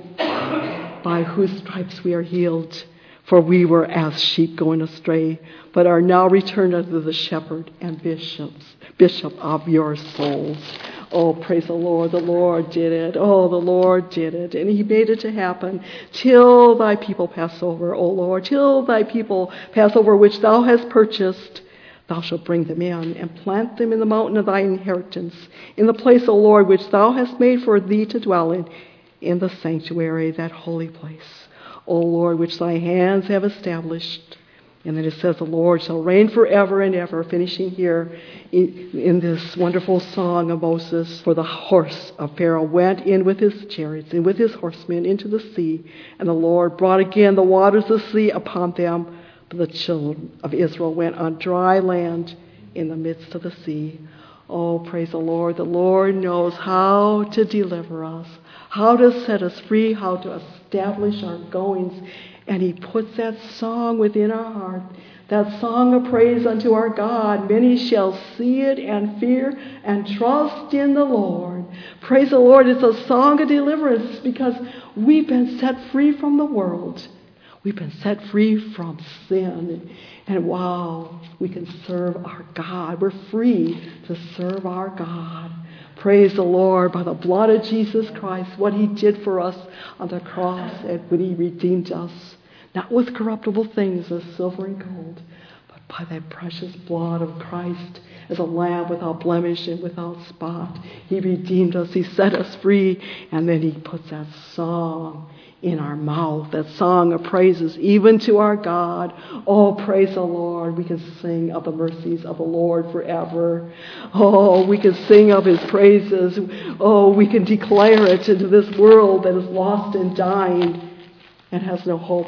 by whose stripes we are healed. For we were as sheep going astray, but are now returned unto the shepherd and bishops, bishop of your souls. Oh, praise the Lord. The Lord did it. Oh, the Lord did it. And he made it to happen till thy people pass over, O Lord, till thy people pass over which thou hast purchased. Thou shalt bring them in and plant them in the mountain of thy inheritance, in the place, O Lord, which thou hast made for thee to dwell in, in the sanctuary, that holy place. O Lord, which thy hands have established. And then it says, the Lord shall reign forever and ever, finishing here in, in this wonderful song of Moses. For the horse of Pharaoh went in with his chariots and with his horsemen into the sea, and the Lord brought again the waters of the sea upon them. But the children of Israel went on dry land in the midst of the sea. Oh, praise the Lord. The Lord knows how to deliver us, how to set us free, how to establish our goings. And he puts that song within our heart, that song of praise unto our God. Many shall see it and fear and trust in the Lord. Praise the Lord. It's a song of deliverance because we've been set free from the world. We've been set free from sin. And wow, we can serve our God. We're free to serve our God. Praise the Lord, by the blood of Jesus Christ, what he did for us on the cross and when he redeemed us. Not with corruptible things as silver and gold, but by that precious blood of Christ as a lamb without blemish and without spot. He redeemed us. He set us free. And then he puts that song in our mouth, that song of praises, even to our God. Oh, praise the Lord. We can sing of the mercies of the Lord forever. Oh, we can sing of his praises. Oh, we can declare it into this world that is lost and dying and has no hope.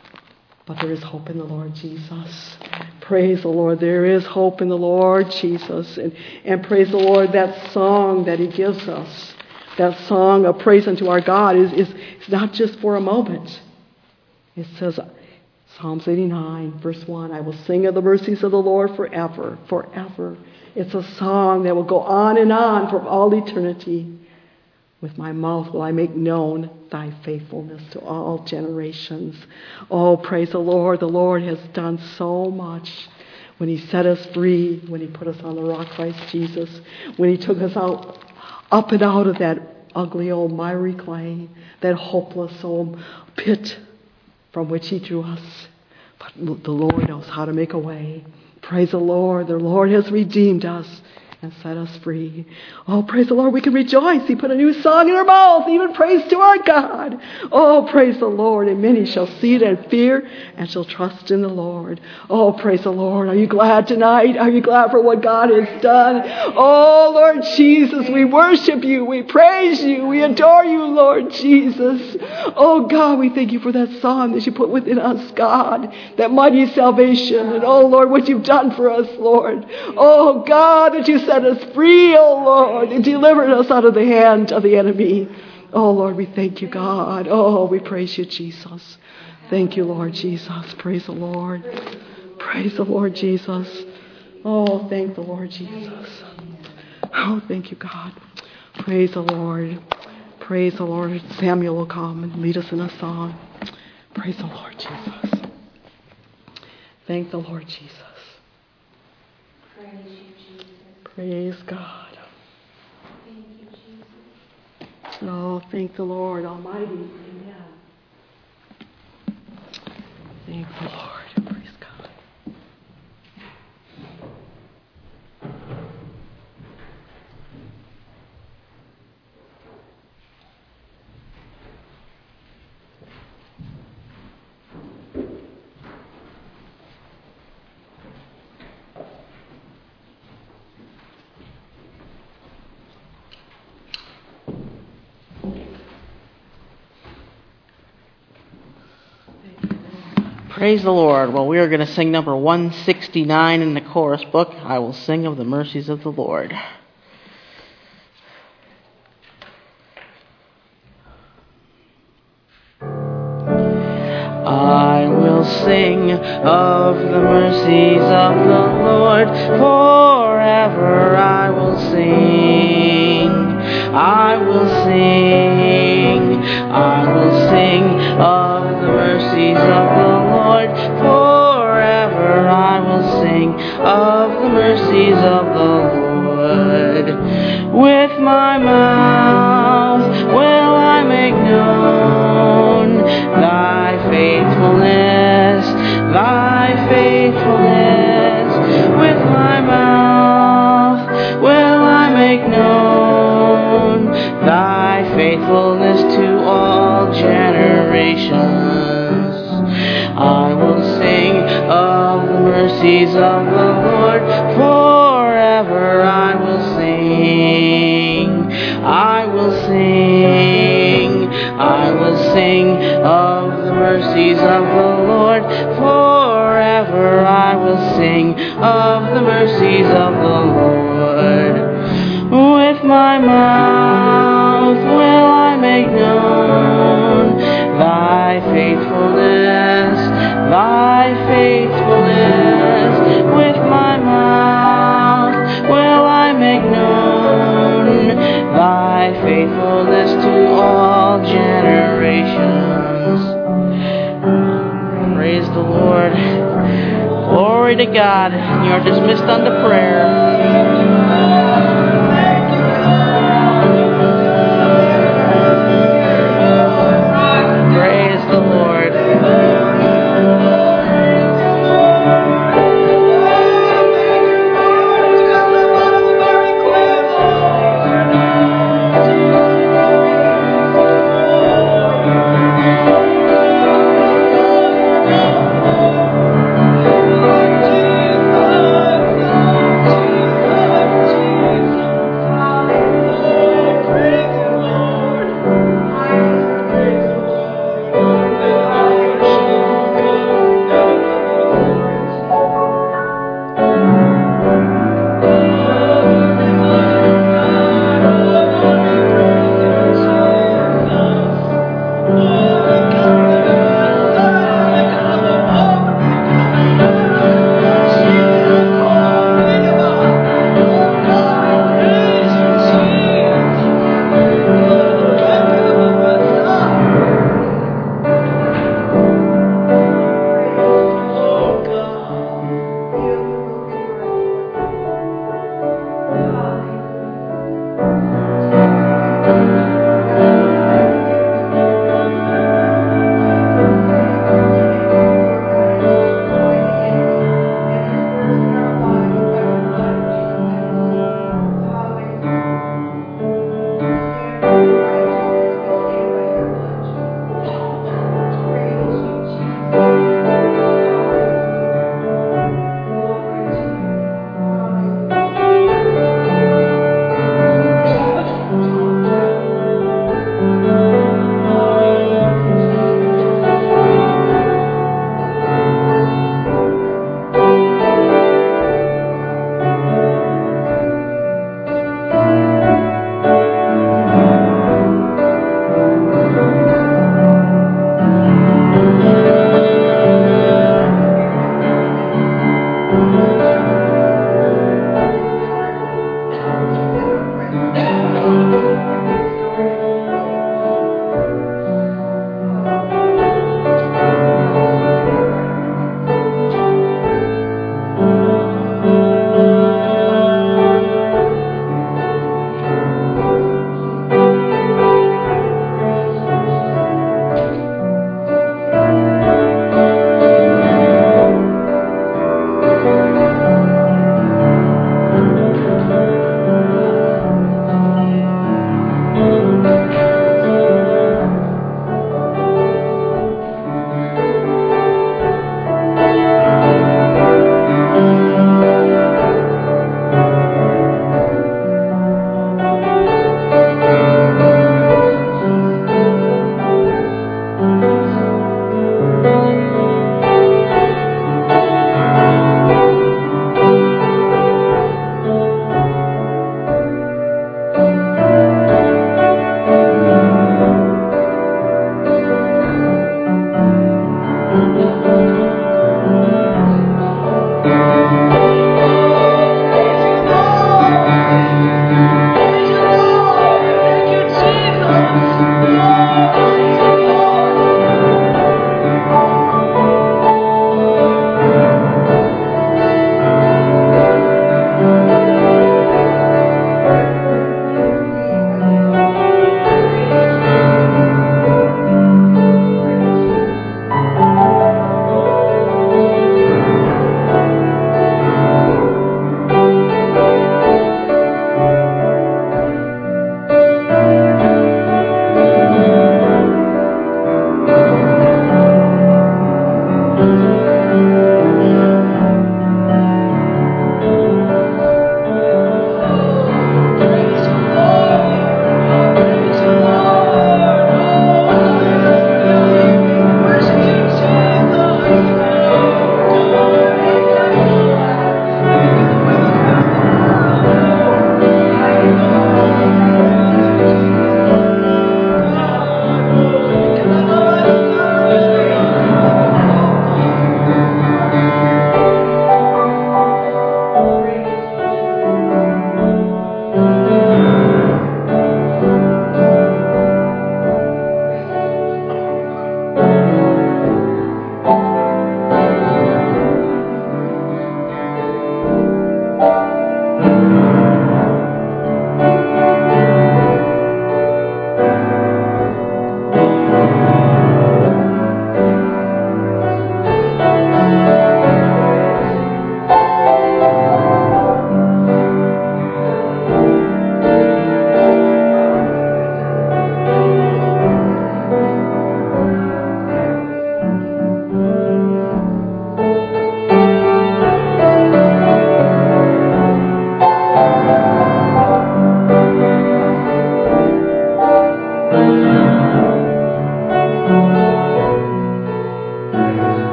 But there is hope in the Lord Jesus. Praise the Lord. There is hope in the Lord Jesus. And, and praise the Lord, that song that he gives us, that song of praise unto our God is, is, is not just for a moment. It says, Psalms eighty-nine, verse one, I will sing of the mercies of the Lord forever, forever. It's a song that will go on and on for all eternity. With my mouth will I make known thy faithfulness to all generations. Oh, praise the Lord. The Lord has done so much. When he set us free, when he put us on the rock, Christ Jesus, when he took us out, up and out of that ugly old miry clay, that hopeless old pit from which he drew us. But the Lord knows how to make a way. Praise the Lord. The Lord has redeemed us and set us free. Oh, praise the Lord. We can rejoice. He put a new song in our mouth, even praise to our God. Oh, praise the Lord. And many shall see it and fear and shall trust in the Lord. Oh, praise the Lord. Are you glad tonight? Are you glad for what God has done? Oh, Lord Jesus, we worship you. We praise you. We adore you, Lord Jesus. Oh, God, we thank you for that song that you put within us, God, that mighty salvation. And oh, Lord, what you've done for us, Lord. Oh, God, that you set us free, oh Lord, and delivered us out of the hand of the enemy. Oh Lord, we thank you, God. Oh, we praise you, Jesus. Thank you, Lord Jesus. Praise the Lord. Praise the Lord Jesus. Oh, thank the Lord Jesus. Oh, thank you, God. Praise the Lord. Praise the Lord. Samuel will come and lead us in a song. Praise the Lord Jesus. Thank the Lord Jesus. Praise you, Jesus. Praise God. Thank you, Jesus. Oh, thank the Lord Almighty. Amen. Thank the Lord. Praise God. Praise the Lord. Well, we are going to sing number one sixty-nine in the chorus book. I will sing of the mercies of the Lord. I will sing of the mercies of the Lord. Forever I will sing. I will sing. I will sing of the mercies of the Lord. Forever I will sing of the mercies of the Lord. With my mouth will I make known thy faithfulness, thy faithfulness. With my mouth will I make known thy faithfulness to all generations. I will sing of the mercies of the Lord. Forever I will sing. I will sing. I will sing of the mercies of the Lord. Forever I will sing of the mercies of the Lord. With my mouth will I make known thy faithfulness, thy faithfulness. With my mouth will I make known thy faithfulness to all generations. Praise the Lord. Glory to God. You are dismissed unto prayer. Thank you.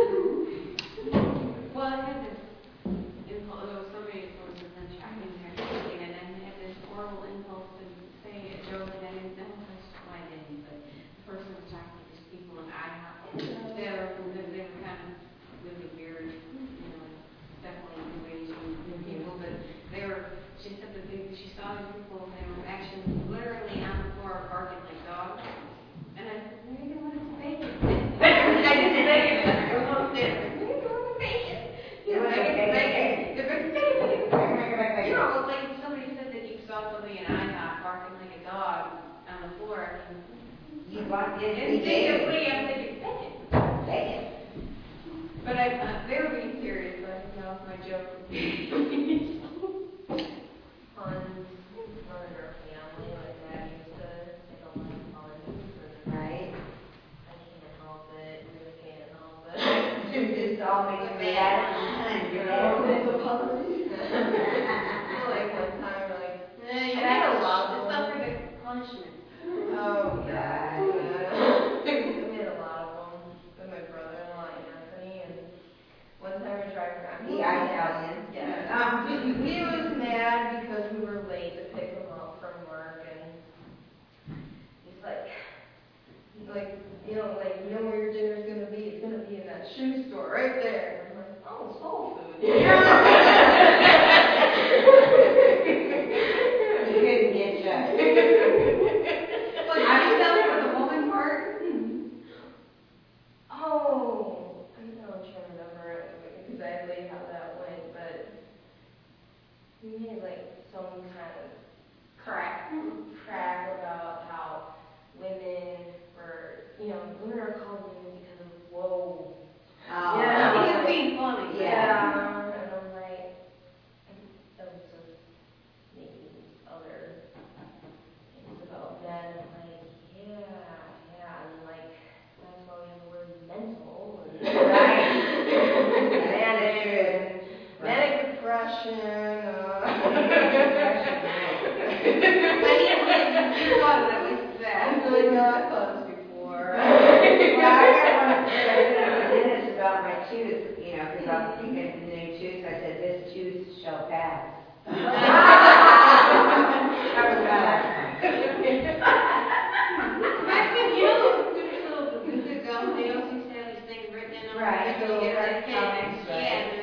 Well, I had this impulse, there was somebody who was in the chat in there, and I had this horrible impulse to say a joke, and I didn't know why I didn't, but the person was talking to these people in IHOP. They were, they were kind of really weird, you know, definitely new age new people, but they were, she said that they, she saw these people, and they were actually literally on the floor barking like dogs. And I said, where do you want to take it? I didn't say it. I was upstairs. Where do you want to take it? You know, take it, take it. You know, like somebody said that you saw somebody in IHOP barking like a dog on the floor. You walked in Instinctively, I'm thinking, take it. Take it. But I, uh, they were being serious, so I think that was my joke. Fun, fun in our family, like Dad used to take a lot of fun. Right? I can't help it, really can't help it. Just all makes me laugh and you're laughing. Like one time, we're like, Yeah, you and I had a lot to of suffer the punishment. oh yeah, yeah. We had a lot of them with my brother-in-law Anthony, and one time we tried around. The Italian. Yeah. Um, he was mad because we were late to pick him up from work, and he's like, he's like, you know, like, you know where your dinner's gonna be? It's gonna be in that shoe store right there. And I'm like, oh, soul food. You couldn't get shut. But I was telling for the woman part. Oh, I don't know, I'm trying to remember it exactly how that went, but we made like some kind of Correct. crack about how women were, you know, women are called women because of whoa. Oh. Yeah. He was being funny. Yeah. And I'm like, that was just maybe other things about men. I'm like, yeah, yeah, and like, that's why we have the word mental. And Right. manic and manic depression. Uh, I mean, you thought that was I'm bad. really not close before. Well, I got one minutes about my tooth, you know, because I was thinking of the new tooth. I said, this tooth shall pass. That was my last one. Back then, you know those stupid little bazooka gum nails used to have these things written in them? Right. You know, you get like Comics, kids. right. Yeah,